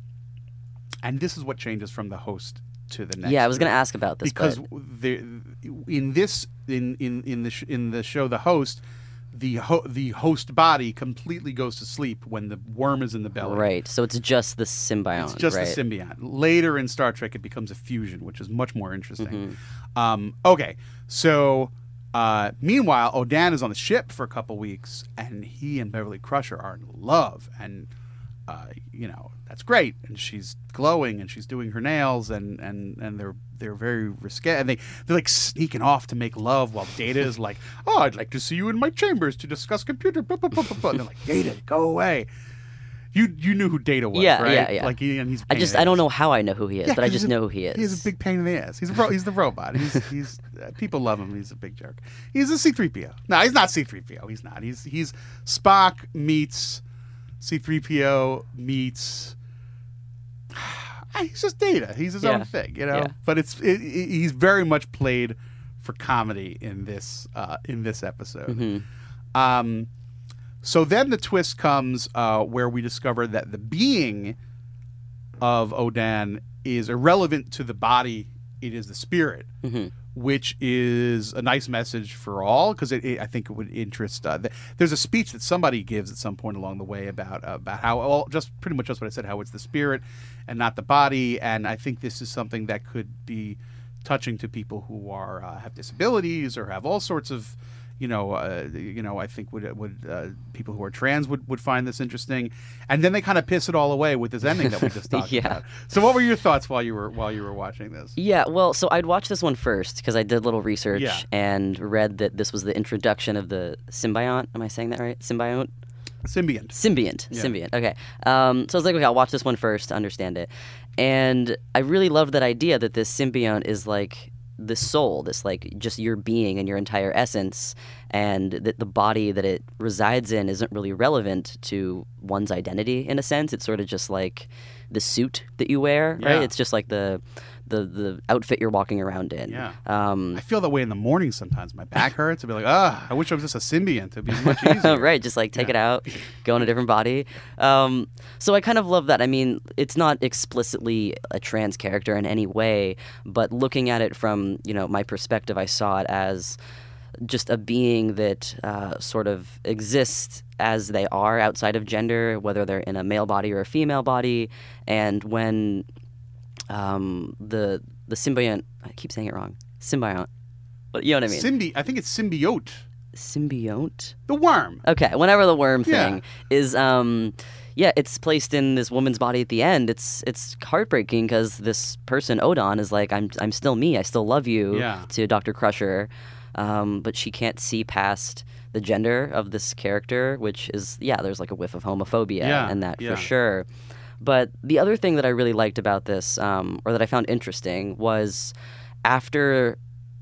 and this is what changes from the host to the next. Yeah, I was going to ask about this. because but... the in this in in in the sh- in the show The Host, the ho- the host body completely goes to sleep when the worm is in the belly. Right. So it's just the symbiont. It's just right? the symbiont. Later in Star Trek, it becomes a fusion, which is much more interesting. Mhm. Um, okay, so Uh, meanwhile, Odan is on the ship for a couple weeks, and he and Beverly Crusher are in love, and uh, you know that's great. And she's glowing, and she's doing her nails, and, and, and they're they're very risque, and they they're like sneaking off to make love, while Data is like, "Oh, I'd like to see you in my chambers to discuss computer." Blah, blah, blah, blah, blah. And they're like, "Data, go away." You you knew who Data was, yeah, right? Yeah, yeah, Like he, and he's. I just I don't know how I know who he is, yeah, but I just a, know who he is. He's a big pain in the ass. He's a ro- he's the robot. He's he's uh, people love him. He's a big jerk. He's a C three P O. No, he's not C three P O. He's not. He's he's Spock meets C three P O meets. He's just Data. He's his yeah. own thing, you know. Yeah. But it's it, it, he's very much played for comedy in this uh, in this episode. Mm-hmm. Um. So then the twist comes uh, where we discover that the being of Odan is irrelevant to the body. It is the spirit, mm-hmm. which is a nice message for all, because it, it, I think it would interest. Uh, the, there's a speech that somebody gives at some point along the way about uh, about how, well, just pretty much just what I said, how it's the spirit and not the body. And I think this is something that could be touching to people who are uh, have disabilities or have all sorts of. You know, uh, you know. I think would would uh, people who are trans would, would find this interesting, and then they kind of piss it all away with this ending that we just talked yeah. about. So, what were your thoughts while you were while you were watching this? Yeah, well, so I'd watched this one first because I did a little research Yeah. and read that this was the introduction of the symbiont. Am I saying that right? Symbiont. Symbiont. Symbiont. Yeah. Symbiont. Okay. Um, so I was like, okay, I'll watch this one first to understand it, and I really loved that idea that this symbiont is like the soul, this like just your being and your entire essence, and that the body that it resides in isn't really relevant to one's identity in a sense. It's sort of just like the suit that you wear, right? Yeah. It's just like the the the outfit you're walking around in. Yeah. Um, I feel that way in the morning sometimes. My back hurts. I'd be like, ah, I wish I was just a symbiont. It'd be much easier. right, just like take Yeah. it out, go in a different body. Um, so I kind of love that. I mean, it's not explicitly a trans character in any way, but looking at it from, you know, my perspective, I saw it as just a being that uh, sort of exists as they are outside of gender, whether they're in a male body or a female body. And when um, the the symbiont, I keep saying it wrong, symbiont, but you know what I mean? Symbi- I think it's symbiote. Symbiote? The worm. Okay, whenever the worm Yeah. thing is, um, yeah, it's placed in this woman's body at the end. It's it's heartbreaking because this person, Odan, is like, I'm I'm still me. I still love you. Yeah. To Doctor Crusher, um, but she can't see past the gender of this character, which is, yeah, there's like a whiff of homophobia Yeah, in that yeah. for sure. But the other thing that I really liked about this, um, or that I found interesting, was after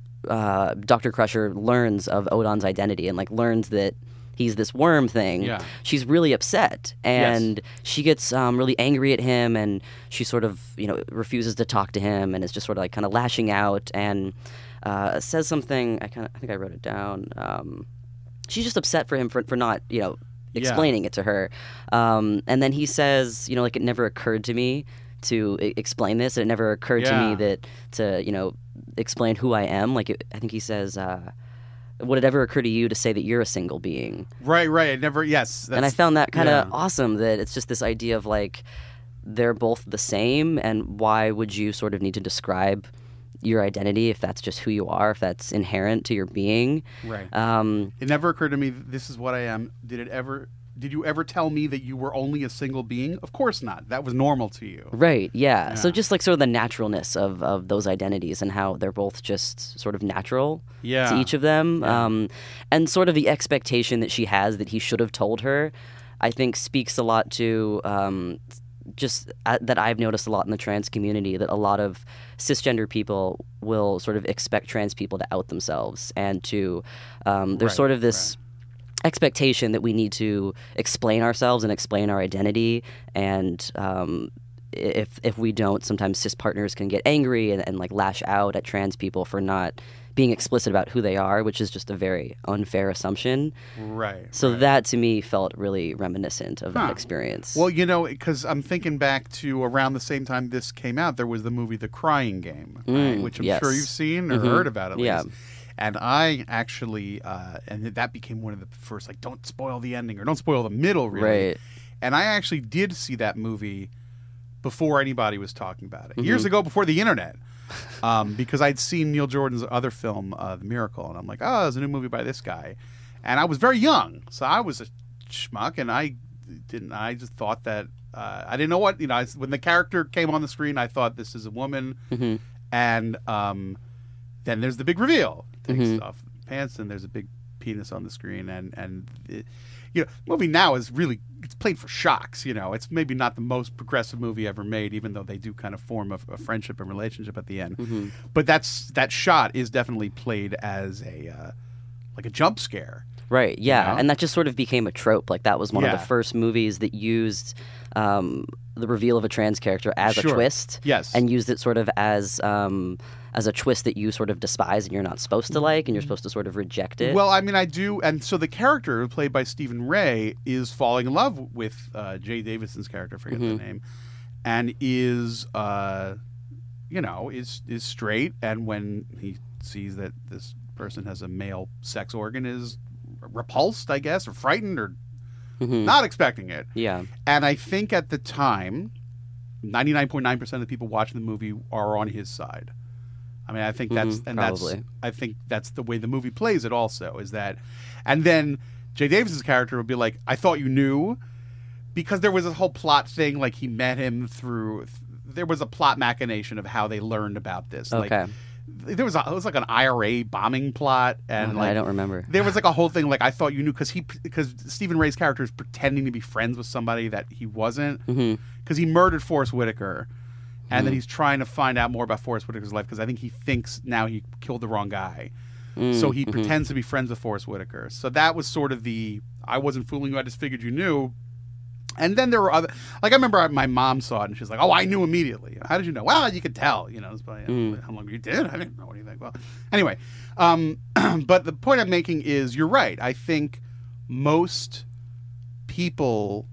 uh, Doctor Crusher learns of Odan's identity and like learns that he's this worm thing, Yeah. she's really upset, and she gets um, really angry at him, and she sort of, you know, refuses to talk to him, and is just sort of like kind of lashing out, and uh, says something. I kind of, I think I wrote it down. Um, she's just upset for him for for not, you know, explaining it to her, um, and then he says, you know, like, it never occurred to me to I- explain this. It never occurred to Yeah. me that to, you know, explain who I am. Like, it, I think he says, uh, would it ever occur to you to say that you're a single being? Right, right. It never, yes. And I that's- found that kind of yeah. awesome, that it's just this idea of like they're both the same, and why would you sort of need to describe your identity if that's just who you are, if that's inherent to your being? Right. Um, It never occurred to me, this is what I am. Did it ever, did you ever tell me that you were only a single being? Of course not. That was normal to you. right, yeah. So Yeah. just like sort of the naturalness of, of those identities and how they're both just sort of natural Yeah. to each of them. Yeah. Um, and sort of the expectation that she has that he should have told her, I think speaks a lot to um, just uh, that I've noticed a lot in the trans community, that a lot of cisgender people will sort of expect trans people to out themselves, and to um, there's Right, sort of this expectation that we need to explain ourselves and explain our identity, and um, if if we don't, sometimes cis partners can get angry and, and like lash out at trans people for not being explicit about who they are, which is just a very unfair assumption. Right. So right. that to me felt really reminiscent of Huh. that experience. Well, you know, because I'm thinking back to around the same time this came out, there was the movie The Crying Game, right? Mm, Which I'm yes. sure you've seen or Mhm. heard about at Yeah. least. And I actually, uh, and that became one of the first, like, don't spoil the ending or don't spoil the middle, really. Right. And I actually did see that movie before anybody was talking about it. Mhm. Years ago, before the internet. um, because I'd seen Neil Jordan's other film, uh, The Miracle, and I'm like, oh, there's a new movie by this guy, and I was very young, so I was a schmuck, and I didn't. I just thought that uh, I didn't know what you know. I, when the character came on the screen, I thought this is a woman, Mm-hmm. and um, then there's the big reveal. Takes Mhm. off the pants, and there's a big penis on the screen, and and it, you know, the movie now is really it's played for shocks. You know, it's maybe not the most progressive movie ever made, even though they do kind of form a, a friendship and relationship at the end. Mhm. But that's that shot is definitely played as a uh, like a jump scare. Right, yeah. You know? And that just sort of became a trope. Like, that was one Yeah. of the first movies that used um, the reveal of a trans character as Sure. a twist. Yes. And used it sort of as um, as a twist that you sort of despise and you're not supposed to like, and you're supposed to sort of reject it. Well, I mean, I do, and so the character played by Stephen Ray is falling in love with uh, Jay Davidson's character, I forget Mhm. the name, and is, uh, you know, is is straight, and when he sees that this person has a male sex organ, is repulsed, I guess, or frightened, or Mhm. not expecting it. Yeah. And I think at the time, ninety-nine point nine percent of the people watching the movie are on his side. I mean, I think that's Mhm, and probably. that's I think that's the way the movie plays it. Also, is that, and then Jay Davis's character would be like, "I thought you knew," because there was a whole plot thing. Like he met him through. There was a plot machination of how they learned about this. Okay. Like, there was a, it was like an I R A bombing plot, and Okay, like I don't remember. There was like a whole thing like I thought you knew because he because Stephen Ray's character is pretending to be friends with somebody that he wasn't Mhm. because he murdered Forrest Whitaker, and then Mhm. he's trying to find out more about Forrest Whitaker's life because I think he thinks now he killed the wrong guy, Mm, so he mhm. pretends to be friends with Forrest Whitaker. So that was sort of the I wasn't fooling you, I just figured you knew. And then there were other, like I remember my mom saw it and she's like, "Oh, I knew immediately." How did you know? Well, you could tell, you know. It's probably, Mm. How long you did? I didn't know anything. Well, anyway, um, but the point I'm making is, you're right. I think most people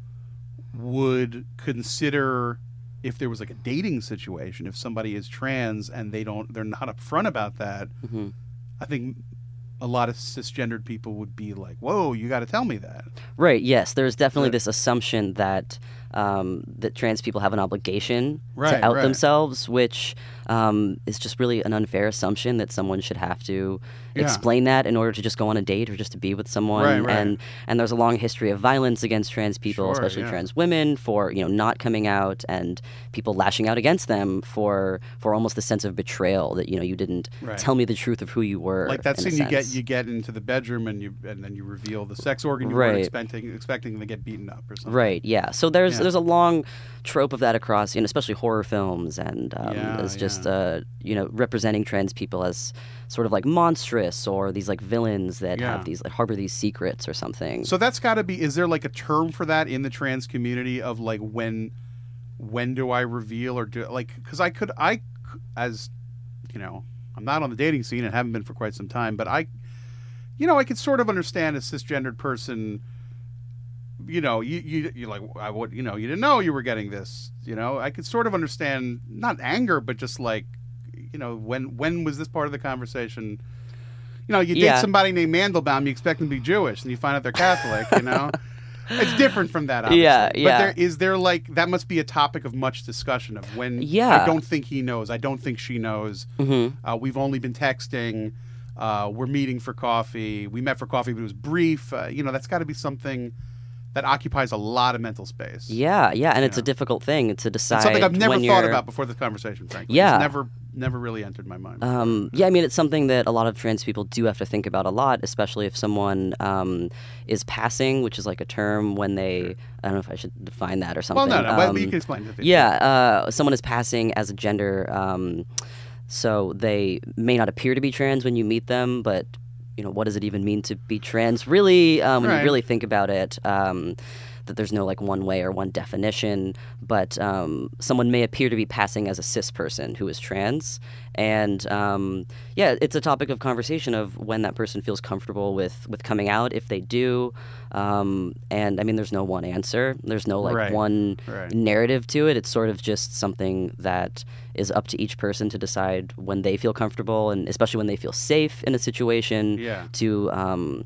would consider if there was like a dating situation, if somebody is trans and they don't, they're not upfront about that. Mhm. I think a lot of cisgendered people would be like, "Whoa, you got to tell me that." Right. Yes, there's definitely Right. this assumption that um, that trans people have an obligation Right, to out right. themselves, which um, is just really an unfair assumption that someone should have to Yeah. explain that in order to just go on a date or just to be with someone. Right, right. And and there's a long history of violence against trans people, Sure, especially yeah. trans women, for you know not coming out and people lashing out against them for for almost the sense of betrayal that you know you didn't Right. tell me the truth of who you were. Like that in a scene you get sense. you get into the bedroom and you and then you reveal the sex organ you Right. weren't expecting expecting them to get beaten up or something. Right. Yeah. So there's Yeah. there's a long trope of that across, you know, especially horror films, and um, Yeah, as just yeah. uh, you know representing trans people as sort of like monstrous or these like villains that Yeah. have these like harbor these secrets or something. So that's got to be. Is there like a term for that in the trans community of like when, when do I reveal or do like? Because I could I, c- as, you know, I'm not on the dating scene and haven't been for quite some time, but I, you know, I could sort of understand a cisgendered person. You know, you you you like I would you know you didn't know you were getting this. You know, I could sort of understand not anger, but just like, you know, when when was this part of the conversation? You know, you date Yeah. somebody named Mandelbaum, you expect them to be Jewish, and you find out they're Catholic. You know, it's different from that. Obviously. Yeah, But yeah. there is there like that must be a topic of much discussion of when. Yeah. I don't think he knows. I don't think she knows. Mhm. Uh, we've only been texting. Uh, we're meeting for coffee. We met for coffee, but it was brief. Uh, you know, that's got to be something that occupies a lot of mental space. Yeah, yeah, and it's Yeah. a difficult thing to decide. It's something I've never when thought you're- about before this conversation, frankly. Yeah. It's never, never really entered my mind. Um, yeah, I mean, it's something that a lot of trans people do have to think about a lot, especially if someone um, is passing, which is like a term when they, I don't know if I should define that or something. Well, no, no, well, Um, you can explain it. Yeah, uh, someone is passing as a gender, um, so they may not appear to be trans when you meet them, but, you know, what does it even mean to be trans? Really, um, when Right. you really think about it, um, that there's no like one way or one definition, but um, someone may appear to be passing as a cis person who is trans, and um, yeah, it's a topic of conversation of when that person feels comfortable with with coming out, if they do, um, and I mean, there's no one answer, there's no like Right. one Right. narrative to it. It's sort of just something that is up to each person to decide when they feel comfortable, and especially when they feel safe in a situation Yeah. to. Um,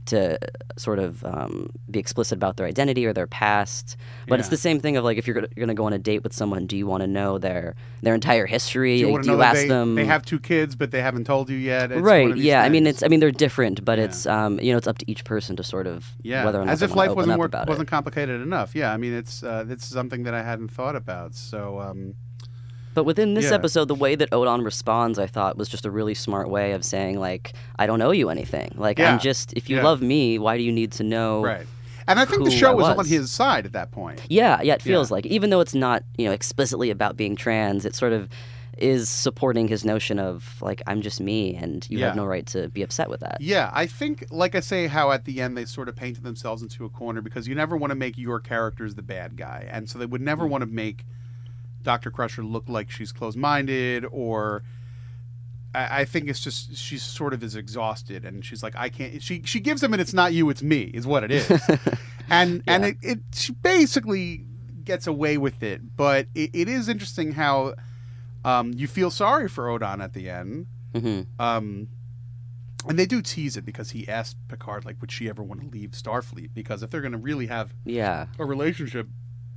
to sort of um, be explicit about their identity or their past. But it's Yeah. the same thing of like if you're gonna, you're gonna go on a date with someone, do you want to know their their entire history? Do you Like, want do to know you that ask they, them? they have two kids, but they haven't told you yet? It's one right? of these Yeah. I mean, things. it's I mean they're different, but it's um, you know it's up to each person to sort of Yeah, whether or not as they if wanna life open wasn't up more, about wasn't it. complicated enough. Yeah, I mean, it's uh, it's something that I hadn't thought about. So, um, But within this Yeah. episode, the way that Odon responds, I thought was just a really smart way of saying like, I don't owe you anything. Like Yeah. I'm just if you Yeah. love me, why do you need to know? right. And I think the who show I was on was. his side at that point. Yeah, yeah, it feels Yeah. like even though it's not, you know, explicitly about being trans, it sort of is supporting his notion of like I'm just me and you Yeah. have no right to be upset with that. Yeah, I think, like I say, how at the end they sort of painted themselves into a corner because you never want to make your characters the bad guy. And so they would never Mm. want to make Doctor Crusher look like she's closed-minded or... I I think it's just she's sort of is exhausted and she's like I can't she she gives him an it's not you it's me is what it is. and and Yeah. it, it she basically gets away with it, but it, it is interesting how um, you feel sorry for Odon at the end. hmm Um, and they do tease it because he asked Picard, like, would she ever want to leave Starfleet? Because if they're going to really have Yeah. a relationship,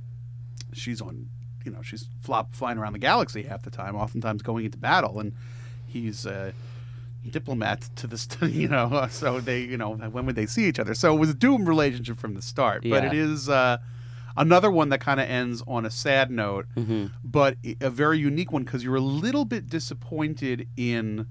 she's on, you know, she's flop flying around the galaxy half the time, oftentimes going into battle, and he's a diplomat to this, you know, so they, you know, when would they see each other? So it was a doomed relationship from the start, but Yeah. it is uh, another one that kind of ends on a sad note, hmm but a very unique one because you're a little bit disappointed in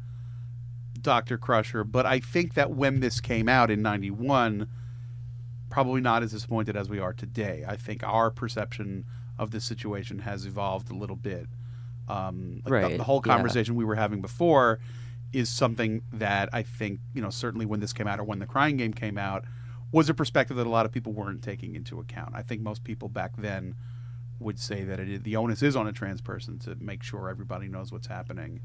Doctor Crusher, but I think that when this came out in ninety-one, probably not as disappointed as we are today. I think our perception of this situation has evolved a little bit. Um, like the, Right, the whole yeah. conversation we were having before is something that I think, you know, certainly when this came out or when The Crying Game came out, was a perspective that a lot of people weren't taking into account. I think most people back then would say that it is, the onus is on a trans person to make sure everybody knows what's happening.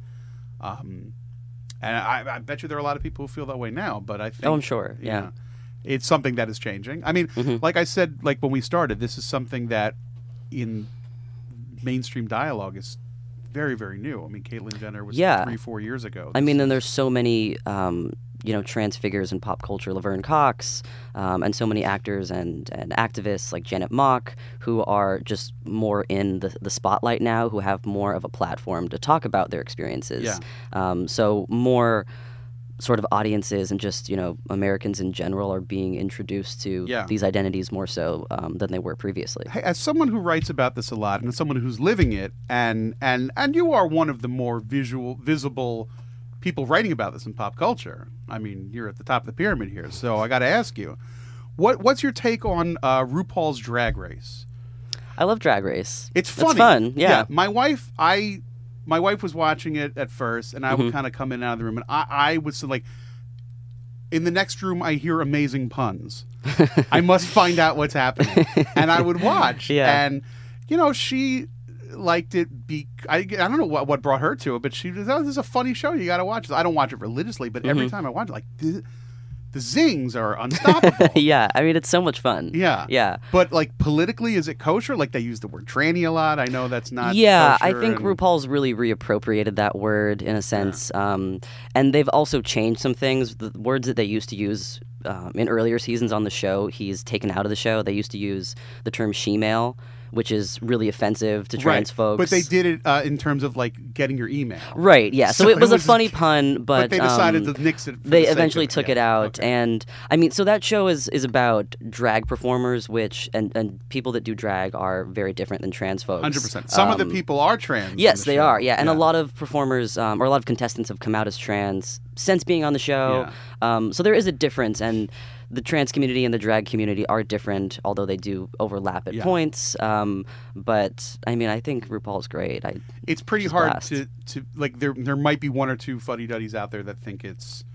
Um, and I, I bet you there are a lot of people who feel that way now, but I think... Oh, I'm sure, yeah. know, it's something that is changing. I mean, Mhm. like I said, like when we started, this is something that in mainstream dialogue is very, very new. I mean, Caitlyn Jenner was Yeah. three, four years ago. I This mean, is- and there's so many, um, you know, trans figures in pop culture, Laverne Cox, um, and so many actors and, and activists like Janet Mock, who are just more in the, the spotlight now, who have more of a platform to talk about their experiences. Yeah. Um, so more sort of audiences and just, you know, Americans in general are being introduced to Yeah. these identities more so um, than they were previously. Hey, as someone who writes about this a lot and as someone who's living it, and and and you are one of the more visual visible people writing about this in pop culture. I mean, you're at the top of the pyramid here, so I got to ask you, what what's your take on uh, RuPaul's Drag Race? I love Drag Race. It's funny. It's fun, yeah. My wife, I my wife was watching it at first, and I would Mhm. kind of come in and out of the room, and I, I was like, in the next room, I hear amazing puns. I must find out what's happening, and I would watch. Yeah. And you know, she liked it. Be I, I don't know what what brought her to it, but she was, oh, this is a funny show. You got to watch it. I don't watch it religiously, but every Mhm. time I watch it, like the, the zings are unstoppable. yeah, I mean, it's so much fun. Yeah. Yeah. But like politically, is it kosher? Like they use the word tranny a lot. I know that's not. Yeah, I kosher think and- RuPaul's really reappropriated that word in a sense. Um, and they've also changed some things. The words that they used to use um, in earlier seasons on the show, he's taken out of the show. They used to use the term she-male, which is really offensive to trans right. folks. But they did it uh, in terms of like getting your email. Right, yeah. So, So it was it a was- funny pun, but, But they decided um, to nix it. For they the sake eventually of took yeah. it out, Okay. and I mean, so that show is is about drag performers, which and, and people that do drag are very different than trans folks. Hundred percent. Some of the Um, people are trans. on Yes, the they show. are. Yeah, and a lot of performers um, or a lot of contestants have come out as trans since being on the show. Um, so there is a difference, and the trans community and the drag community are different, although they do overlap at Yeah. points. Um, but I mean, I think RuPaul's great. I It's pretty she's hard blast. to, to like. There there might be one or two fuddy duddies out there that think it's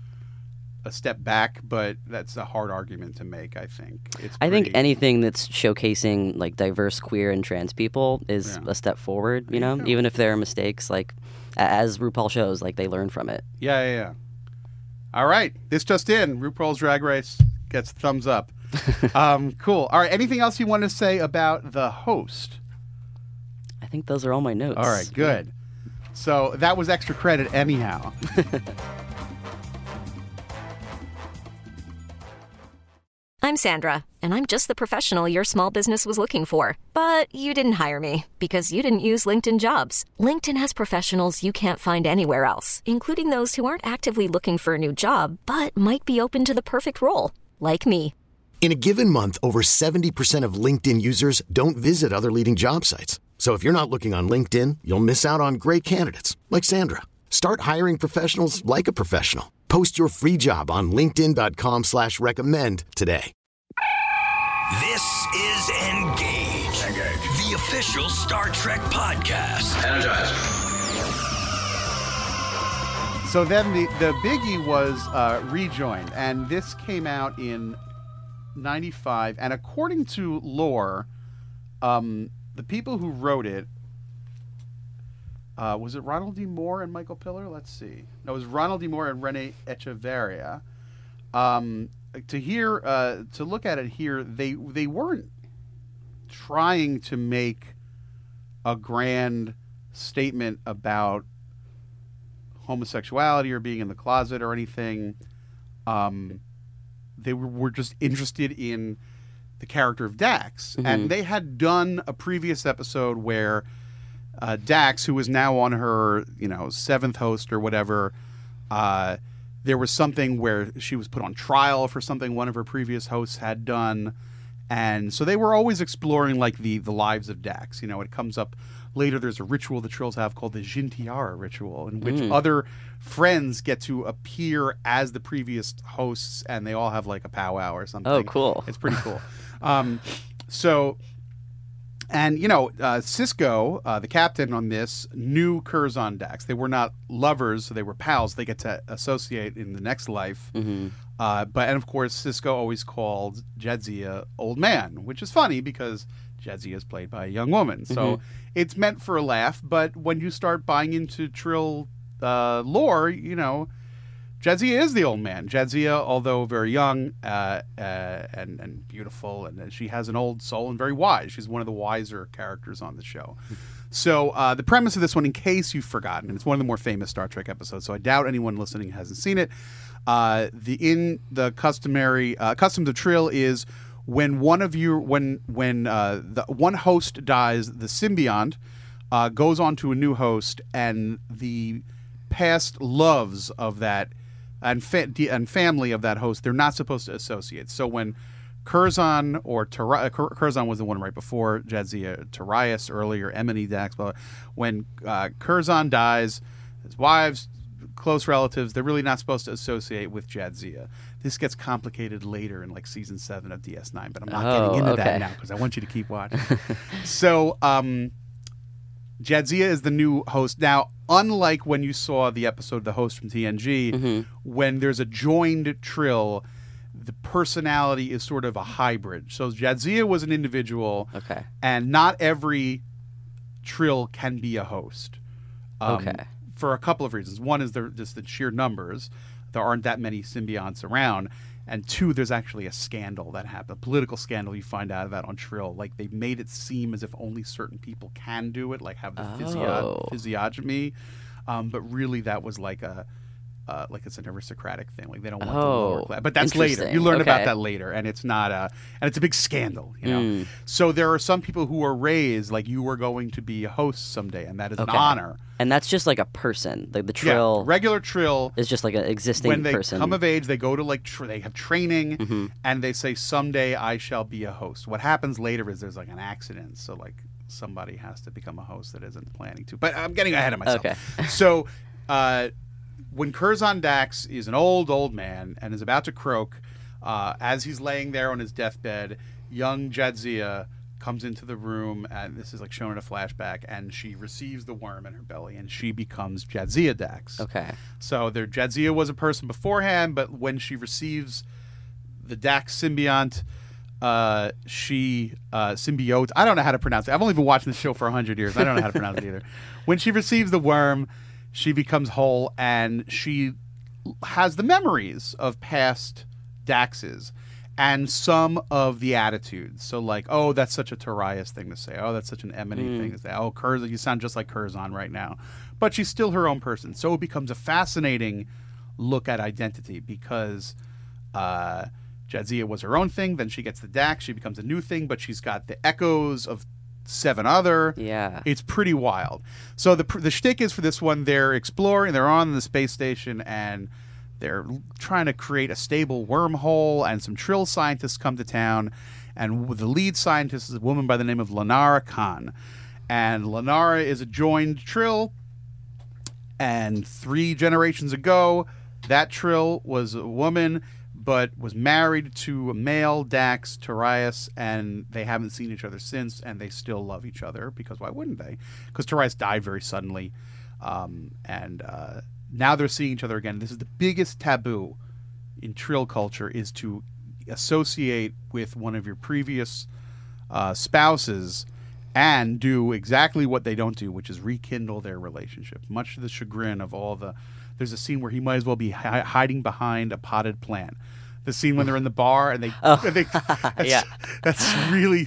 a step back, but that's a hard argument to make. I think. It's I think pretty- anything that's showcasing like diverse queer and trans people is Yeah. a step forward. You There you know, go. even if there are mistakes, like a- as RuPaul shows, like they learn from it. Yeah, yeah, yeah. All right, this just in: RuPaul's Drag Race gets thumbs up. um, cool. All right. Anything else you want to say about the host? I think those are all my notes. All right, good. So that was extra credit, anyhow. I'm Sandra, and I'm just the professional your small business was looking for. But you didn't hire me because you didn't use LinkedIn Jobs. LinkedIn has professionals you can't find anywhere else, including those who aren't actively looking for a new job, but might be open to the perfect role, like me. In a given month, over seventy percent of LinkedIn users don't visit other leading job sites. So if you're not looking on LinkedIn, you'll miss out on great candidates like Sandra. Start hiring professionals like a professional. Post your free job on linkedin dot com slash recommend today. This is Engage. Engage. The official Star Trek podcast. Energize. So then the, the biggie was uh, Rejoined, and this came out in ninety-five, and according to lore, um, the people who wrote it, uh, was it Ronald D. Moore and Michael Piller? Let's see. No, it was Ronald D. Moore and Rene Echeverria. Um, to hear, uh, to look at it here, they they weren't trying to make a grand statement about homosexuality or being in the closet or anything. Um, they were, were just interested in the character of Dax. Mm-hmm. And they had done a previous episode where uh, Dax, who is now on her, you know, seventh host or whatever, uh, there was something where she was put on trial for something one of her previous hosts had done. And so they were always exploring, like, the, the lives of Dax. You know, it comes up later. There's a ritual the Trills have called the Jintiara ritual, in which mm. other friends get to appear as the previous hosts, and they all have, like, a powwow or something. Oh, cool. It's pretty cool. um, so, and, you know, uh, Sisko, uh, the captain on this, knew Curzon Dax. They were not lovers, so they were pals. They get to associate in the next life. Mm-hmm. Uh, but and of course, Sisko always called Jadzia old man, which is funny because Jadzia is played by a young woman. So mm-hmm. it's meant for a laugh. But when you start buying into Trill uh, lore, you know, Jadzia is the old man. Jadzia, although very young uh, uh, and and beautiful, and she has an old soul and very wise. She's one of the wiser characters on the show. So uh, the premise of this one, in case you've forgotten, and it's one of the more famous Star Trek episodes, so I doubt anyone listening hasn't seen it. Uh, the in the customary uh, customs of Trill is when one of you when when uh, the one host dies, the symbiont uh, goes on to a new host, and the past loves of that and fa- and family of that host, they're not supposed to associate. So when Curzon or Tar- Curzon was the one right before Jadzia, Tarius earlier, Emily Dax, blah, blah. When uh, Curzon dies, his wives, close relatives, they're really not supposed to associate with Jadzia. This gets complicated later in like season seven of D S nine, but I'm not oh, getting into okay. that now because I want you to keep watching. So um, Jadzia is the new host. Now, unlike when you saw the episode The Host from T N G, mm-hmm. when there's a joined Trill, the personality is sort of a hybrid. So Jadzia was an individual, okay. and not every Trill can be a host. Um, okay. For a couple of reasons. One is there just the sheer numbers. There aren't that many symbionts around. And two, there's actually a scandal that happened, a political scandal you find out about on Trill. Like, they made it seem as if only certain people can do it, like have the oh. physio- physiognomy. Um, but really that was like a, uh, like it's an aristocratic thing. Like they don't want oh, the lower class. But that's later. You learn okay. about that later. And it's not a, and it's a big scandal, you know? Mm. So there are some people who are raised like you are going to be a host someday, and that is okay. an honor. And that's just like a person. Like the Trill. Yeah, regular Trill is just like an existing when they person. come of age, they go to like tr- they have training, mm-hmm. and they say someday I shall be a host. What happens later is there's like an accident, so like somebody has to become a host that isn't planning to. But I'm getting ahead of myself. Okay. So uh, when Curzon Dax is an old old man and is about to croak, uh, as he's laying there on his deathbed, young Jadzia comes into the room, and this is like shown in a flashback, and she receives the worm in her belly, and she becomes Jadzia Dax. Okay. So there, Jadzia was a person beforehand, but when she receives the Dax symbiont, uh, she uh, symbiote. I don't know how to pronounce it. I've only been watching this show for a hundred years. I don't know how to pronounce it either. When she receives the worm, she becomes whole, and she has the memories of past Daxes. And some of the attitudes. So like, oh, that's such a Tarius thing to say. Oh, that's such an Emily mm. thing to say. Oh, Curzon, you sound just like Curzon right now. But she's still her own person. So it becomes a fascinating look at identity because uh, Jadzia was her own thing. Then she gets the Dax. She becomes a new thing, but she's got the echoes of seven other. Yeah. It's pretty wild. So the the shtick is for this one, they're exploring, they're on the space station, and they're trying to create a stable wormhole, and some Trill scientists come to town, and the lead scientist is a woman by the name of Lenara Khan. And Lenara is a joined Trill, and three generations ago, that Trill was a woman, but was married to a male, Dax, Tarius, and they haven't seen each other since, and they still love each other, because why wouldn't they? Because Tarius died very suddenly, um, and uh, now they're seeing each other again. This is the biggest taboo in Trill culture, is to associate with one of your previous uh, spouses and do exactly what they don't do, which is rekindle their relationship, much to the chagrin of all the... There's a scene where he might as well be hi- hiding behind a potted plant. The scene when they're in the bar and they... Oh. and they that's, Yeah. That's really...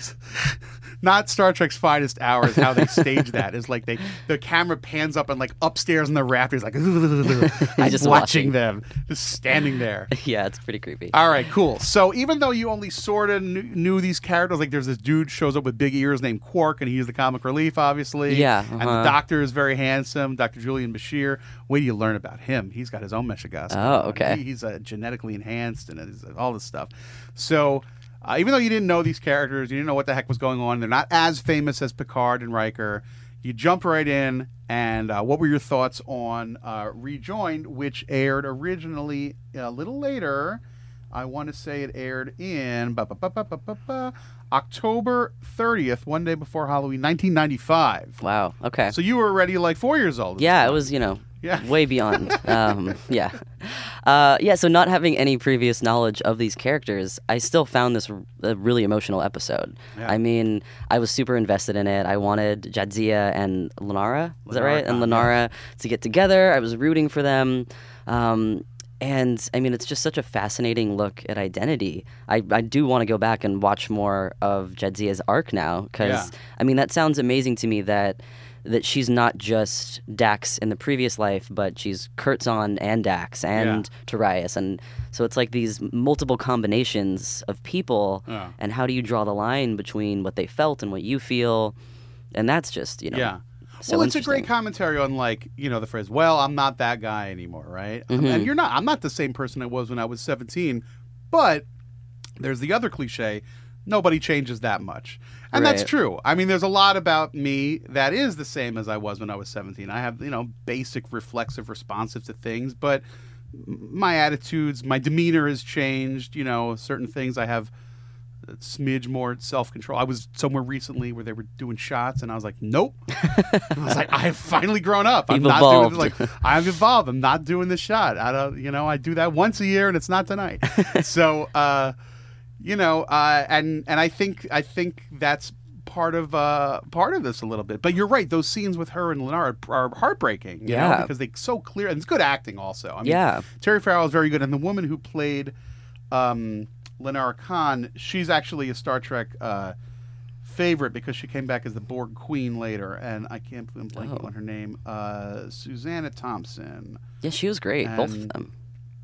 Not Star Trek's finest hour is how they stage that. Is like they the camera pans up and like upstairs in the rafters, like I'm just watching watching. them, just standing there. Yeah, it's pretty creepy. All right, cool. So even though you only sort of knew, knew these characters, like there's this dude shows up with big ears named Quark, and he's the comic relief, obviously. Yeah, And the uh-huh. doctor is very handsome, Doctor Julian Bashir. Wait till you learn about him. He's got his own Meshuggah. Oh, okay. He, he's uh, genetically enhanced and it's, all this stuff. So... Uh, even though you didn't know these characters, you didn't know what the heck was going on, they're not as famous as Picard and Riker, you jump right in, and uh, what were your thoughts on uh, Rejoined, which aired originally a little later? I want to say it aired in ba, ba, ba, ba, ba, ba, ba, October thirtieth, one day before Halloween, nineteen ninety-five. Wow, okay. So you were already like four years old. Yeah, it was, you know, Yeah. way beyond. um, yeah. Uh, yeah, so not having any previous knowledge of these characters, I still found this r- a really emotional episode. Yeah. I mean, I was super invested in it. I wanted Jadzia and Lenara, is that Lenara right? Khan, And Lenara to get together. I was rooting for them. Um, and, I mean, it's just such a fascinating look at identity. I, I do want to go back and watch more of Jadzia's arc now, because, Yeah. I mean, that sounds amazing to me that... that she's not just Dax in the previous life, but she's Kurtzon and Dax and Yeah. Tarius. And so it's like these multiple combinations of people, Yeah. and how do you draw the line between what they felt and what you feel? And that's just, you know, Yeah. so well, it's a great interesting. commentary on, like, you know, the phrase, well, I'm not that guy anymore, right? Um, Mhm. and you're not. I'm not the same person I was when I was seventeen, but there's the other cliche, nobody changes that much. And that's Right. true. I mean, there's a lot about me that is the same as I was when I was seventeen. I have, you know, basic reflexive responsive to things, but m- my attitudes, my demeanor has changed, you know, certain things I have a smidge more self-control. I was somewhere recently where they were doing shots and I was like, nope. I was like, I've finally grown up. I'm You've not evolved. doing like I've evolved. I'm not doing the shot. I don't, you know, I do that once a year and it's not tonight. so, uh, you know, uh, and and I think I think that's part of uh, part of this a little bit. But you're right; those scenes with her and Lenara are, are heartbreaking. You Yeah. know, because they so clear and it's good acting also. I mean, Yeah. Terry Farrell is very good, and the woman who played um, Lenara Khan, she's actually a Star Trek uh, favorite because she came back as the Borg Queen later, and I can't believe I'm blanking Oh. on her name. Uh, Susanna Thompson. Yeah, she was great, both of And- them.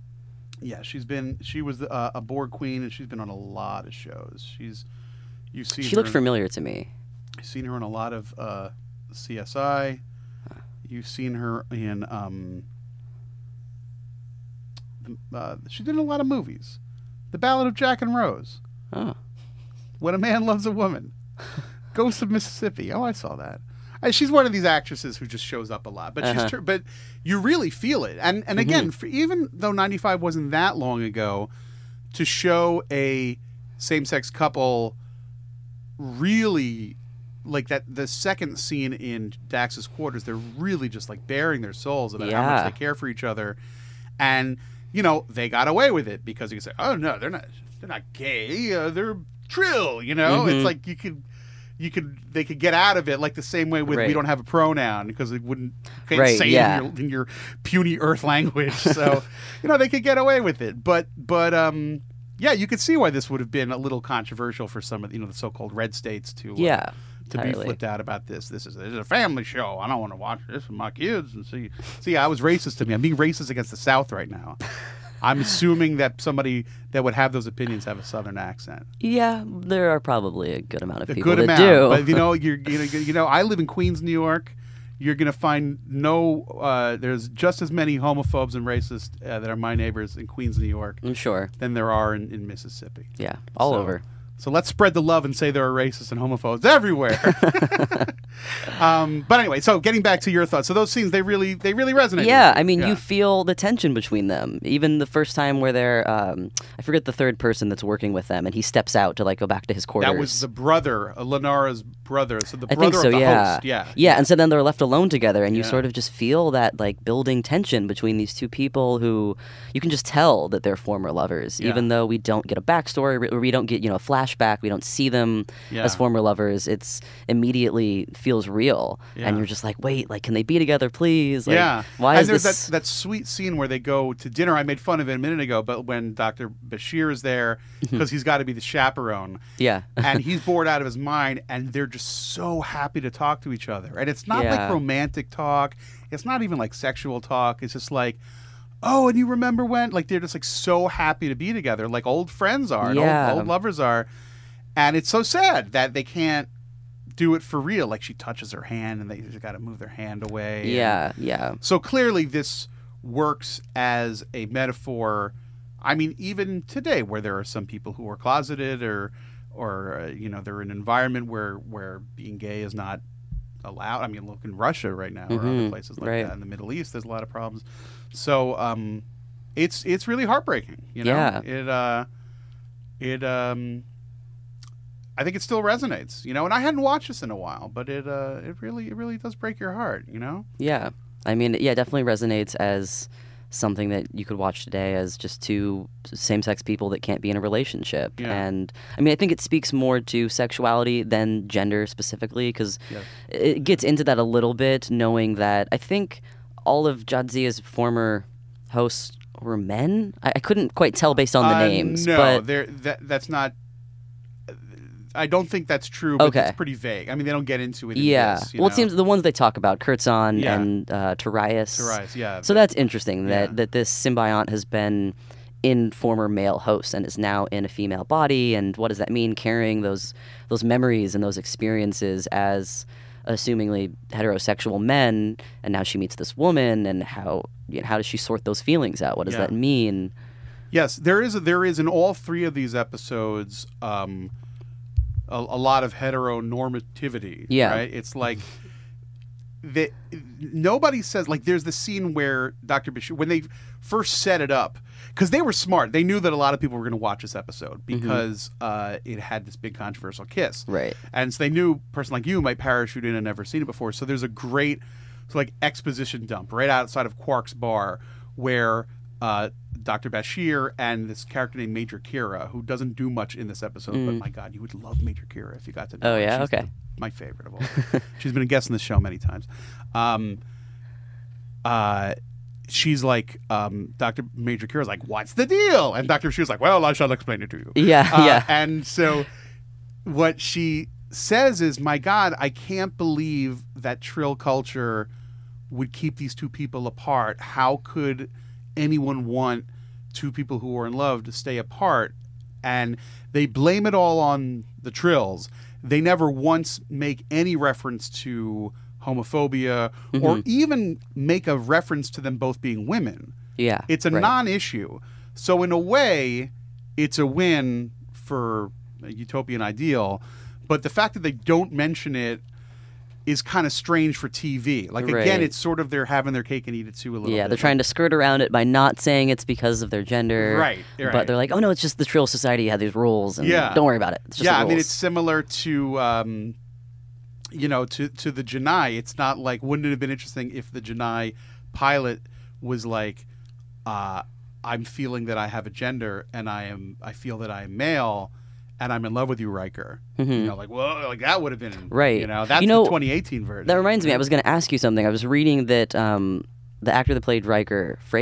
Yeah, she's been. She was uh, a Borg Queen, and she's been on a lot of shows. She's. You've seen. She her looked in- familiar to me. You've seen her in a lot of uh, C S I. You've seen her in. Um, the- uh, she did a lot of movies. The Ballad of Jack and Rose. Oh. When a Man Loves a Woman. Ghost of Mississippi. Oh, I saw that. Uh, She's one of these actresses who just shows up a lot, but Uh-huh. she's tur- but you really feel it. And and again, for, even though ninety-five wasn't that long ago, to show a same-sex couple really like that the second scene in Dax's quarters, they're really just like bearing their souls about how Yeah. much they care for each other, and you know they got away with it because you can say, oh no, they're not they're not gay, uh, they're Trill, you know. Mhm. It's like you could. You could, they could get out of it like the same way with we Right. don't have a pronoun because it wouldn't you can't Right, say yeah. it in your, in your puny Earth language. So, you know, they could get away with it. But, but, um, yeah, you could see why this would have been a little controversial for some of the, you know the so-called red states to uh, Yeah, to be entirely. flipped out about this. This is this is a family show. I don't want to watch this with my kids and see. See, I was racist to me. I'm being racist against the South right now. I'm assuming that somebody that would have those opinions have a Southern accent. Yeah, there are probably a good amount of A people good that amount, do. but you know, you're you know, you know, I live in Queens, New York. You're gonna find no. Uh, there's just as many homophobes and racists uh, that are my neighbors in Queens, New York. I'm sure. Than there are in, in Mississippi. Yeah, all so, over. So let's spread the love and say there are racists and homophobes everywhere. um, but anyway, so getting back to your thoughts, so those scenes they really they really resonate. Yeah, with you. I mean, yeah. you feel the tension between them. Even the first time where they're, um, I forget the third person that's working with them, and he steps out to like go back to his quarters. That was the brother, uh, Lenara's brother. So the I brother think so, of the yeah. host. Yeah. yeah. And so then they're left alone together, and you Yeah. sort of just feel that like building tension between these two people who you can just tell that they're former lovers, Yeah. even though we don't get a backstory or we don't get, you know, a flashback, we don't see them Yeah. as former lovers. It's immediately feels real. Yeah. And you're just like, wait, like, can they be together, please? Like, yeah. Why and is there's this? that, that sweet scene where they go to dinner. I made fun of it a minute ago, but when Doctor Bashir is there, because he's got to be the chaperone. Yeah. and he's bored out of his mind, and they're just so happy to talk to each other. And it's not Yeah. like romantic talk. It's not even like sexual talk. It's just like, oh, and you remember when? Like, they're just like so happy to be together, like old friends are, and Yeah. old, old lovers are. And it's so sad that they can't do it for real. Like, she touches her hand, and they just got to move their hand away. and- Yeah, yeah. So clearly this works as a metaphor. I mean, even today, where there are some people who are closeted or, or uh, you know, they're in an environment where, where being gay is not allowed. I mean, look in Russia right now, or other Mhm, places like right. that. In the Middle East, there's a lot of problems. So um, it's it's really heartbreaking. You know, Yeah. it uh, it um, I think it still resonates. You know, and I hadn't watched this in a while, but it uh, it really it really does break your heart. You know. Yeah. I mean, yeah, it definitely resonates as something that you could watch today as just two same-sex people that can't be in a relationship. Yeah. And I mean, I think it speaks more to sexuality than gender specifically, because Yes. it gets into that a little bit, knowing that I think all of Jadzia's former hosts were men. I, I couldn't quite tell based on the Uh, names. No, but they're- that that's not. I don't think that's true. But Okay. it's pretty vague. I mean, they don't get into it. In yeah. this, you well, know? it seems the ones they talk about, Kurtzon Yeah. and uh, Tarius. Tarius, yeah. So that's interesting that, Yeah. that this symbiont has been in former male hosts and is now in a female body. And what does that mean? Carrying those those memories and those experiences as assumingly heterosexual men, and now she meets this woman, and how you know, how does she sort those feelings out? What does Yeah. that mean? Yes, there is. There is in all three of these episodes um, a, a lot of heteronormativity. Yeah. right. It's like that. Nobody says like. There's the scene where Doctor Bashir, when they first set it up, because they were smart. They knew that a lot of people were going to watch this episode because uh, it had this big controversial kiss. Right. And so they knew a person like you might parachute in and never seen it before. So there's a great so like exposition dump right outside of Quark's bar where uh, Doctor Bashir and this character named Major Kira, who doesn't do much in this episode, but Mm. my God, you would love Major Kira if you got to know Oh, her. yeah? She's Okay. the- my favorite of all. She's been a guest on the show many times. Um, uh, she's like, um, Doctor Major Kira's like, what's the deal? And Doctor Bashir's like, well, I shall explain it to you. Yeah, Uh, yeah. And so what she says is, my God, I can't believe that Trill culture would keep these two people apart. How could anyone want two people who are in love to stay apart? And they blame it all on the Trills. They never once make any reference to homophobia or Mhm. even make a reference to them both being women. Yeah. It's a right. non-issue. So in a way, it's a win for a utopian ideal. But the fact that they don't mention it is kind of strange for T V. Like, again, Right. it's sort of they're having their cake and eat it too a little Yeah, bit. they're trying to skirt around it by not saying it's because of their gender. Right, right. But they're like, oh no, it's just the Trill Society had these rules, and Yeah. don't worry about it. It's just yeah, the I mean, rules. it's similar to, um, you know, to, to the Janai. It's not like, wouldn't it have been interesting if the Janai pilot was like, uh, I'm feeling that I have a gender and I am, I feel that I am male and I'm in love with you, Riker. Mhm. You know, like, whoa, like that would have been, Right. You know, that's You know, the twenty eighteen version. That reminds me, I was going to ask you something. I was reading that um, the actor that played Riker, Frakes,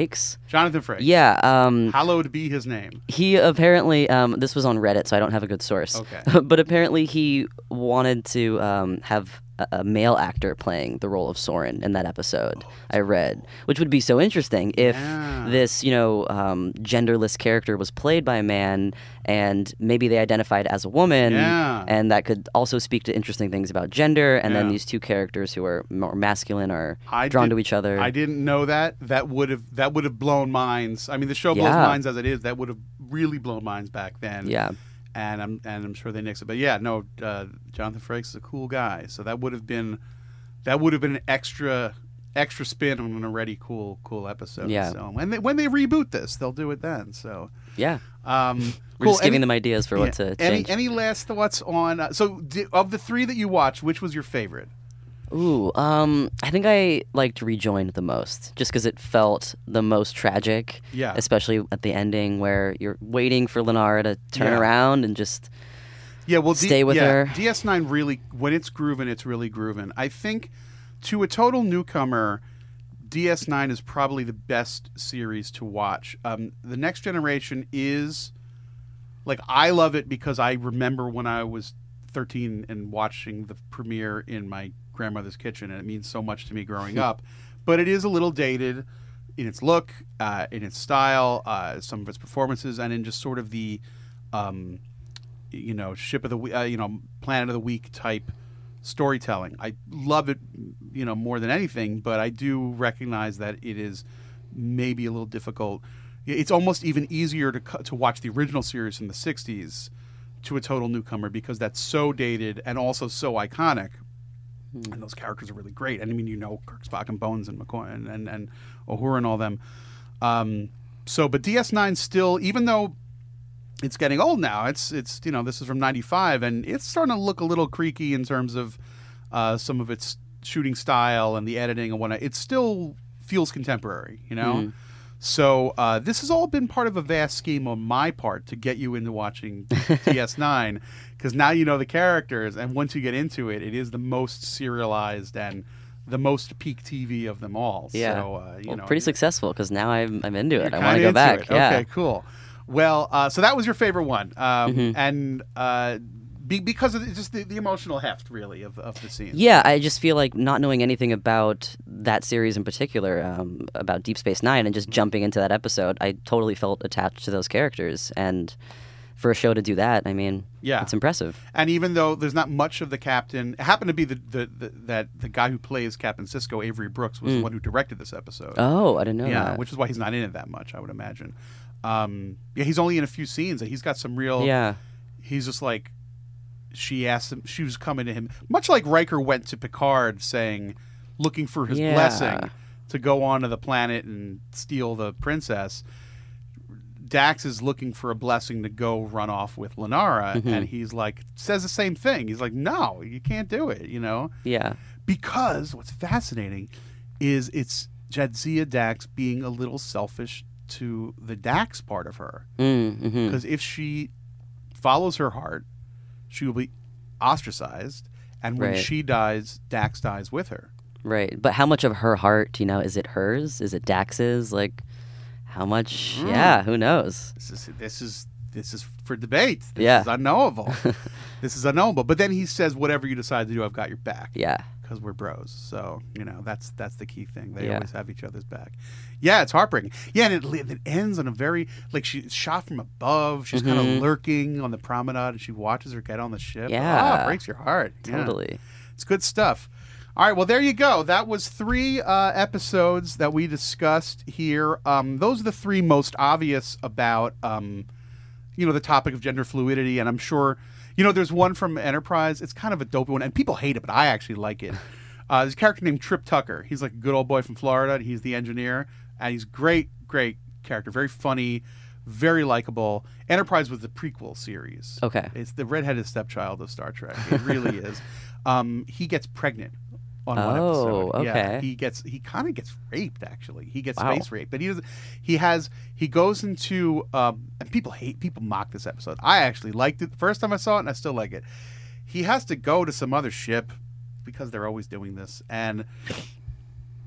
Jonathan Frakes. Yeah. Um, Hallowed be his name. He apparently, um, this was on Reddit, so I don't have a good source. Okay. But apparently he wanted to um, have a, a male actor playing the role of Soren in that episode, oh, I read, cool. Which would be so interesting if yeah. this, you know, um, genderless character was played by a man and maybe they identified as a woman, yeah. and that could also speak to interesting things about gender, and yeah. then these two characters who are more masculine are I drawn did, to each other. I didn't know that. That would have that would have blown minds. I mean, the show blows Yeah. minds as it is. That would have really blown minds back then. Yeah. And I'm and I'm sure they nixed it. But yeah, no, uh, Jonathan Frakes is a cool guy. So that would have been that would have been an extra extra spin on an already cool cool episode. Yeah. So when they when they reboot this, they'll do it then. So yeah. Um, We're cool. just giving any, them ideas for yeah. what to change. Any any last thoughts on? Uh, so di- of the three that you watched, which was your favorite? Ooh, um, I think I liked Rejoined the most, just because it felt the most tragic. Yeah. Especially at the ending, where you're waiting for Lenara to turn Yeah. around and just yeah, well, D- stay with yeah, her. D S nine really, when it's grooving, it's really grooving. I think to a total newcomer, D S nine is probably the best series to watch. Um, the Next Generation is like I love it because I remember when I was thirteen and watching the premiere in my grandmother's kitchen, and it means so much to me growing up. But it is a little dated in its look, uh, in its style, uh, some of its performances, and in just sort of the, um, you know, ship of the we- uh, you know, Planet of the Week type storytelling. I love it, you know, more than anything. But I do recognize that it is maybe a little difficult. It's almost even easier to cu- to watch the original series in the sixties to a total newcomer because that's so dated and also so iconic. And those characters are really great. And I mean, you know, Kirk, Spock, and Bones, and McCoy, and and, and Uhura, and all them. Um, so, but D S nine still, even though it's getting old now, it's it's you know, this is from ninety-five, and it's starting to look a little creaky in terms of uh, some of its shooting style and the editing and whatnot. It still feels contemporary, you know. Mm. So uh, this has all been part of a vast scheme on my part to get you into watching D S nine, because now you know the characters, and once you get into it, it is the most serialized and the most peak T V of them all. Yeah, so, uh, you well, know, pretty successful because now I'm I'm into it. I You're want to kinda go into back. it. Yeah. Okay, cool. Well, uh, so that was your favorite one, um, Mhm. and uh, be, because of the, just the, the emotional heft, really, of of the scene. Yeah, I just feel like not knowing anything about that series in particular, um, about Deep Space Nine, and just jumping into that episode, I totally felt attached to those characters. And for a show to do that, I mean, Yeah. it's impressive. And even though there's not much of the captain, it happened to be the, the, the that the guy who plays Captain Sisko, Avery Brooks, was Mm. the one who directed this episode. Oh, I didn't know yeah, that. which is why he's not in it that much, I would imagine. Um, yeah, he's only in a few scenes, and he's got some real. Yeah. He's just like, she asked him. She was coming to him, much like Riker went to Picard, saying, looking for his Yeah. blessing to go onto the planet and steal the princess. Dax is looking for a blessing to go run off with Lenara, Mhm. and he's like, says the same thing. He's like, no, you can't do it, you know? Yeah. Because what's fascinating is it's Jadzia Dax being a little selfish to the Dax part of her. Mm, mhm. Because if she follows her heart, she will be ostracized, and when Right. she dies, Dax dies with her. Right. But how much of her heart, you know, is it hers? Is it Dax's? Like, how much? Mm. Yeah, who knows? This is this is this is for debate. This Yeah. is unknowable. This is unknowable. But then he says, "Whatever you decide to do, I've got your back." Yeah. because we're bros. So you know that's that's the key thing. They Yeah. always have each other's back. Yeah, it's heartbreaking. Yeah, and it, li- it ends on a very like she's shot from above. She's kind Mhm. of lurking on the promenade, and she watches her get on the ship. Yeah. oh, it breaks your heart. Yeah. Totally. It's good stuff. All right, well, there you go. That was three uh, episodes that we discussed here. Um, those are the three most obvious about, um, you know, the topic of gender fluidity. And I'm sure, you know, there's one from Enterprise. It's kind of a dope one, and people hate it, but I actually like it. Uh, there's a character named Trip Tucker. He's like a good old boy from Florida, and he's the engineer. And he's great, great character. Very funny, very likable. Enterprise was the prequel series. Okay. It's the redheaded stepchild of Star Trek. It really is. Um, he gets pregnant on one Oh, episode. Yeah, okay. he gets he kind of gets raped actually. He gets Wow. space raped, but he doesn't. He has he goes into um, and people hate people mock this episode. I actually liked it the first time I saw it, and I still like it. He has to go to some other ship because they're always doing this, and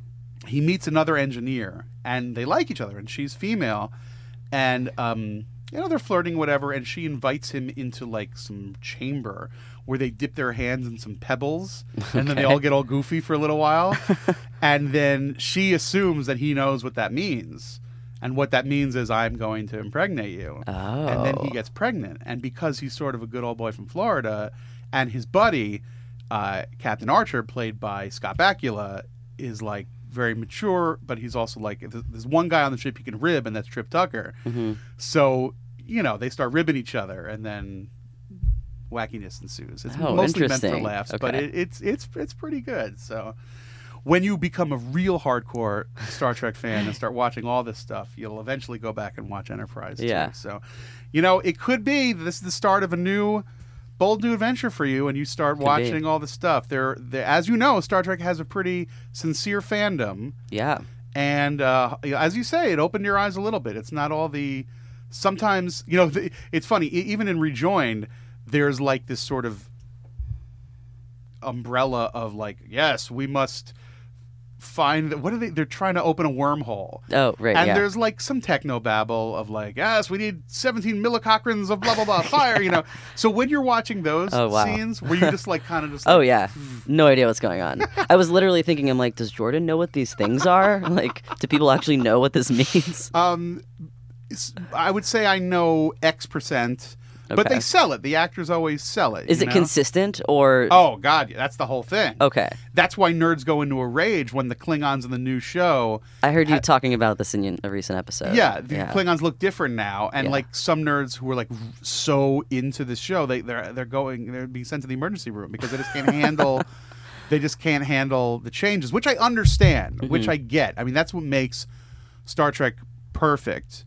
he meets another engineer, and they like each other, and she's female, and um, you know, they're flirting, whatever, and she invites him into like some chamber where they dip their hands in some pebbles, and then they all get all goofy for a little while, and then she assumes that he knows what that means. And what that means is, I'm going to impregnate you. Oh. And then he gets pregnant. And because he's sort of a good old boy from Florida, and his buddy, uh, Captain Archer, played by Scott Bakula, is like very mature, but he's also like, there's one guy on the ship he can rib, and that's Trip Tucker. Mm-hmm. So, you know, they start ribbing each other, and then wackiness ensues. It's oh, mostly meant for interesting. laughs, Okay. but it, it's it's it's pretty good. So when you become a real hardcore Star Trek fan and start watching all this stuff, you'll eventually go back and watch Enterprise too. Yeah. So, you know, it could be this is the start of a new bold new adventure for you, and you start Could watching be. all this stuff. There, there, as you know, Star Trek has a pretty sincere fandom. Yeah. And uh, you know, as you say, it opened your eyes a little bit. It's not all the. Sometimes, you know, the, it's funny. e- Even in Rejoined, there's like this sort of umbrella of like, yes, we must find that. What are they? They're trying to open a wormhole. Oh, right. And yeah. there's like some techno babble of like, yes, we need seventeen millicochrans of blah blah blah fire. You know. So when you're watching those Oh, wow. scenes, were you just like kind of just? Oh like, yeah, no idea what's going on. I was literally thinking, I'm like, does Jordan know what these things are? Like, do people actually know what this means? Um, it's- I would say I know X percent, but Okay. they sell it. The actors always sell it. Is you it know? consistent or? Oh God, yeah, that's the whole thing. Okay. That's why nerds go into a rage when the Klingons in the new show. I heard you ha- talking about this in a recent episode. Yeah, the Klingons look different now, and Yeah. like some nerds who are like so into this show, they they're they're going they're being sent to the emergency room because they just can't handle. They just can't handle the changes, which I understand, which Mm-hmm. I get. I mean, that's what makes Star Trek perfect.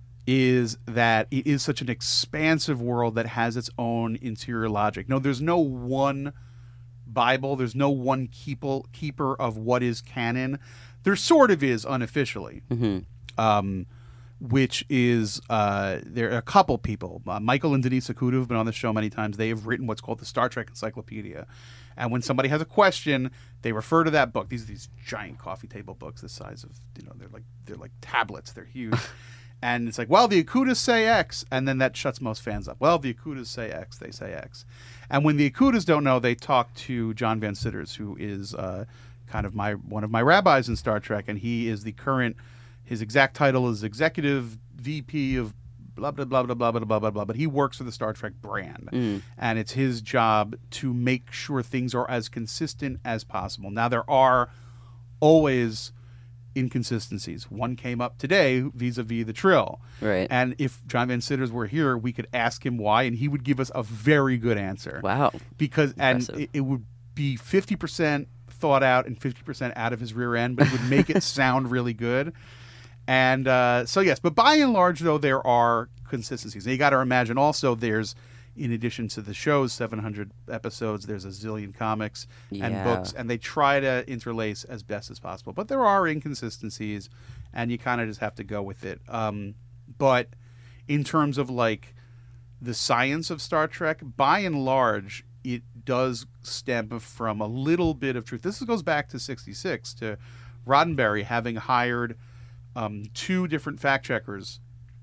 Is that it is such an expansive world that has its own interior logic. No, there's no one Bible. There's no one keeper keeper of what is canon. There sort of is unofficially, Mm-hmm. um, which is uh, there are a couple people. Uh, Michael and Denise Okuda have been on the show many times. They have written what's called the Star Trek Encyclopedia, and when somebody has a question, they refer to that book. These are these giant coffee table books, the size of you know they're like they're like tablets. They're huge. And it's like, well, the Akudas say X, and then that shuts most fans up. Well, the Akudas say X, they say X. And when the Akudas don't know, they talk to John Van Sitters, who is uh, kind of my one of my rabbis in Star Trek, and he is the current, his exact title is Executive V P of blah, blah, blah, blah, blah, blah, blah, blah, blah, but he works for the Star Trek brand. Mm. And it's his job to make sure things are as consistent as possible. Now, there are always inconsistencies. One came up today vis-a-vis the Trill. Right. And if John Van Sitters were here, we could ask him why, and he would give us a very good answer. Wow. Because and Impressive. it, it would be fifty percent thought out and fifty percent out of his rear end, but it would make it sound really good. And uh, so yes, but by and large, though, there are consistencies. And you got to imagine also there's, in addition to the show's seven hundred episodes, there's a zillion comics and Yeah. books, and they try to interlace as best as possible. But there are inconsistencies, and you kind of just have to go with it. Um, but in terms of like the science of Star Trek, by and large, it does stem from a little bit of truth. This goes back to sixty-six, to Roddenberry having hired um, two different fact checkers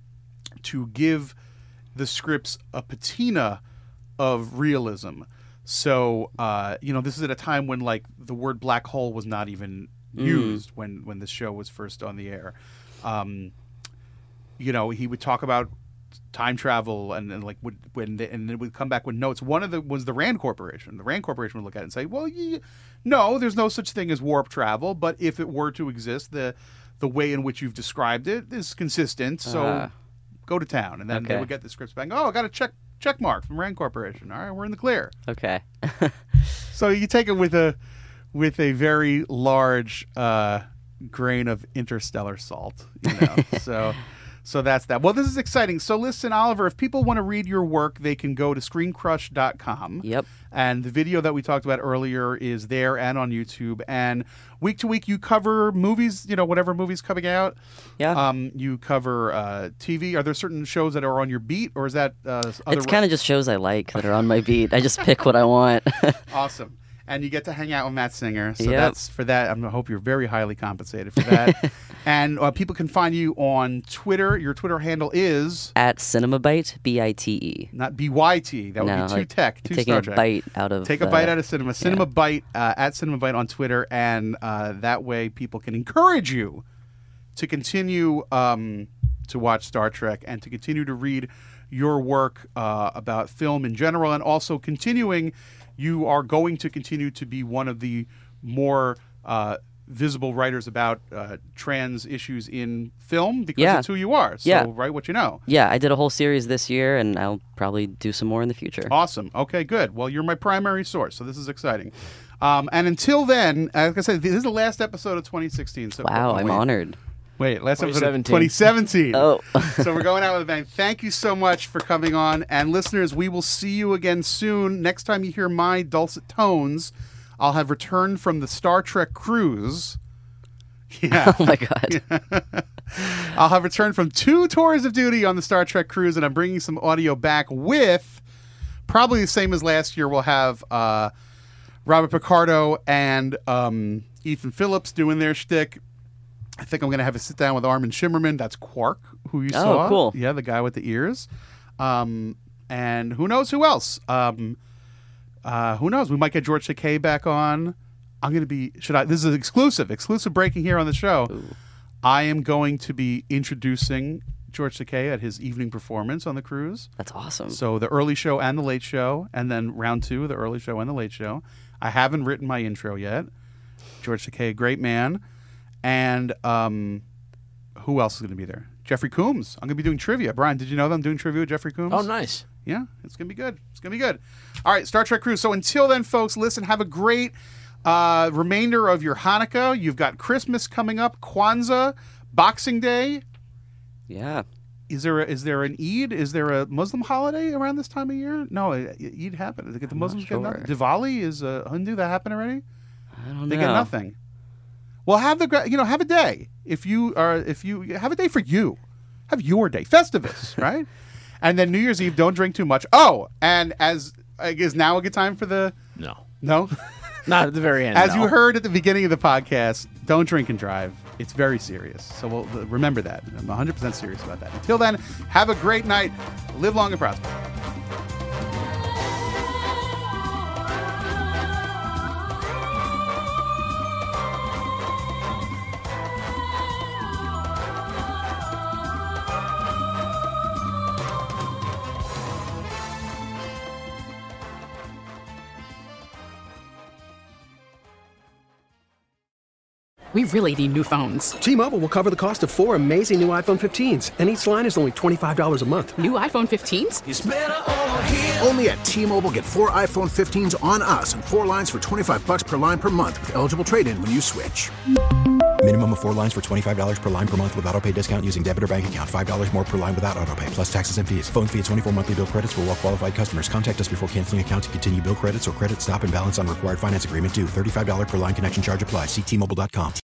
to give the scripts a patina of realism. So, uh, you know, this is at a time when like the word black hole was not even Mm. used when, when the show was first on the air. Um, you know, he would talk about time travel and, and like would when the, and it would come back with notes. One of the was the Rand Corporation. The Rand Corporation would look at it and say, "Well, ye, no, there's no such thing as warp travel, but if it were to exist, the the way in which you've described it is consistent. So Ah. go to town." And then they Okay. would get the scripts back. Oh, I got a check check mark from Rand Corporation. All right, we're in the clear. Okay. So you take it with a with a very large uh, grain of interstellar salt, you know. so so that's that. Well, this is exciting. So listen, Oliver, if people want to read your work, they can go to screen crush dot com. Yep. And the video that we talked about earlier is there and on YouTube. And week to week, you cover movies, you know, whatever movie's coming out. Yeah. Um, you cover uh, T V. Are there certain shows that are on your beat, or is that uh, other It's kind of just shows I like that are on my beat. I just pick what I want. Awesome. and you get to hang out with Matt Singer. So Yep. that's for that. I'm, I hope you're very highly compensated for that. And uh, people can find you on Twitter. Your Twitter handle is At CinemaBite, B I T E. not B Y T. That would No, be too like tech, too taking Star a Trek. bite out of Take a uh, bite out of cinema. Cinema Bite uh, at Cinema Bite on Twitter, and uh, that way people can encourage you to continue um, to watch Star Trek and to continue to read your work uh, about film in general, and also continuing. You are going to continue to be one of the more uh, visible writers about uh, trans issues in film because Yeah. it's who you are. So Yeah. write what you know. Yeah, I did a whole series this year, and I'll probably do some more in the future. Awesome. Okay, good. Well, you're my primary source, so this is exciting. Um, and until then, like I said, this is the last episode of twenty sixteen. So Wow, oh, I'm wait. honored. Wait, last episode of twenty twenty seventeen. Oh. So we're going out with a bang. Thank you so much for coming on. And listeners, we will see you again soon. Next time you hear my dulcet tones, I'll have returned from the Star Trek cruise. Yeah. Oh my God. I'll have returned from two tours of duty on the Star Trek cruise, and I'm bringing some audio back with probably the same as last year. We'll have uh, Robert Picardo and um, Ethan Phillips doing their shtick. I think I'm going to have a sit down with Armin Shimmerman. That's Quark, who you Oh, saw. cool. Yeah, the guy with the ears. Um, and who knows who else? Um, uh, who knows? We might get George Takei back on. I'm going to be, should I, this is exclusive, exclusive breaking here on the show. Ooh. I am going to be introducing George Takei at his evening performance on the cruise. That's awesome. So the early show and the late show, and then round two, the early show and the late show. I haven't written my intro yet. George Takei, great man. And um, who else is going to be there? Jeffrey Coombs. I'm going to be doing trivia. Brian, did you know that I'm doing trivia with Jeffrey Coombs? Oh, nice. Yeah, it's going to be good. It's going to be good. All right, Star Trek Cruise. So until then, folks, listen, have a great uh, remainder of your Hanukkah. You've got Christmas coming up, Kwanzaa, Boxing Day. Yeah. Is there a, is there an Eid? Is there a Muslim holiday around this time of year? No, Eid happened. Did the I'm Muslims not get sure. nothing? Diwali is a Hindu. That happened already? I don't They know. get nothing. Well, have the gra- you know have a day if you are if you have a day for you, have your day, Festivus, right? And then New Year's Eve, don't drink too much. Oh, and as like, is now a good time for the No. no, Not at the very end. as no. you heard at the beginning of the podcast, don't drink and drive. It's very serious. So we'll remember that. I'm one hundred percent serious about that. Until then, have a great night. Live long and prosper. We really need new phones. T-Mobile will cover the cost of four amazing new iPhone fifteens, and each line is only twenty-five dollars a month. New iPhone fifteens? It's better over here. Only at T-Mobile, get four iPhone fifteens on us and four lines for twenty-five bucks per line per month with eligible trade-in when you switch. Minimum of four lines for twenty-five dollars per line per month with autopay discount using debit or bank account. five dollars more per line without autopay, plus taxes and fees. Phone fee at twenty-four monthly bill credits for well qualified customers. Contact us before canceling account to continue bill credits or credit stop and balance on required finance agreement due. thirty-five dollars per line connection charge applies. See T Mobile dot com.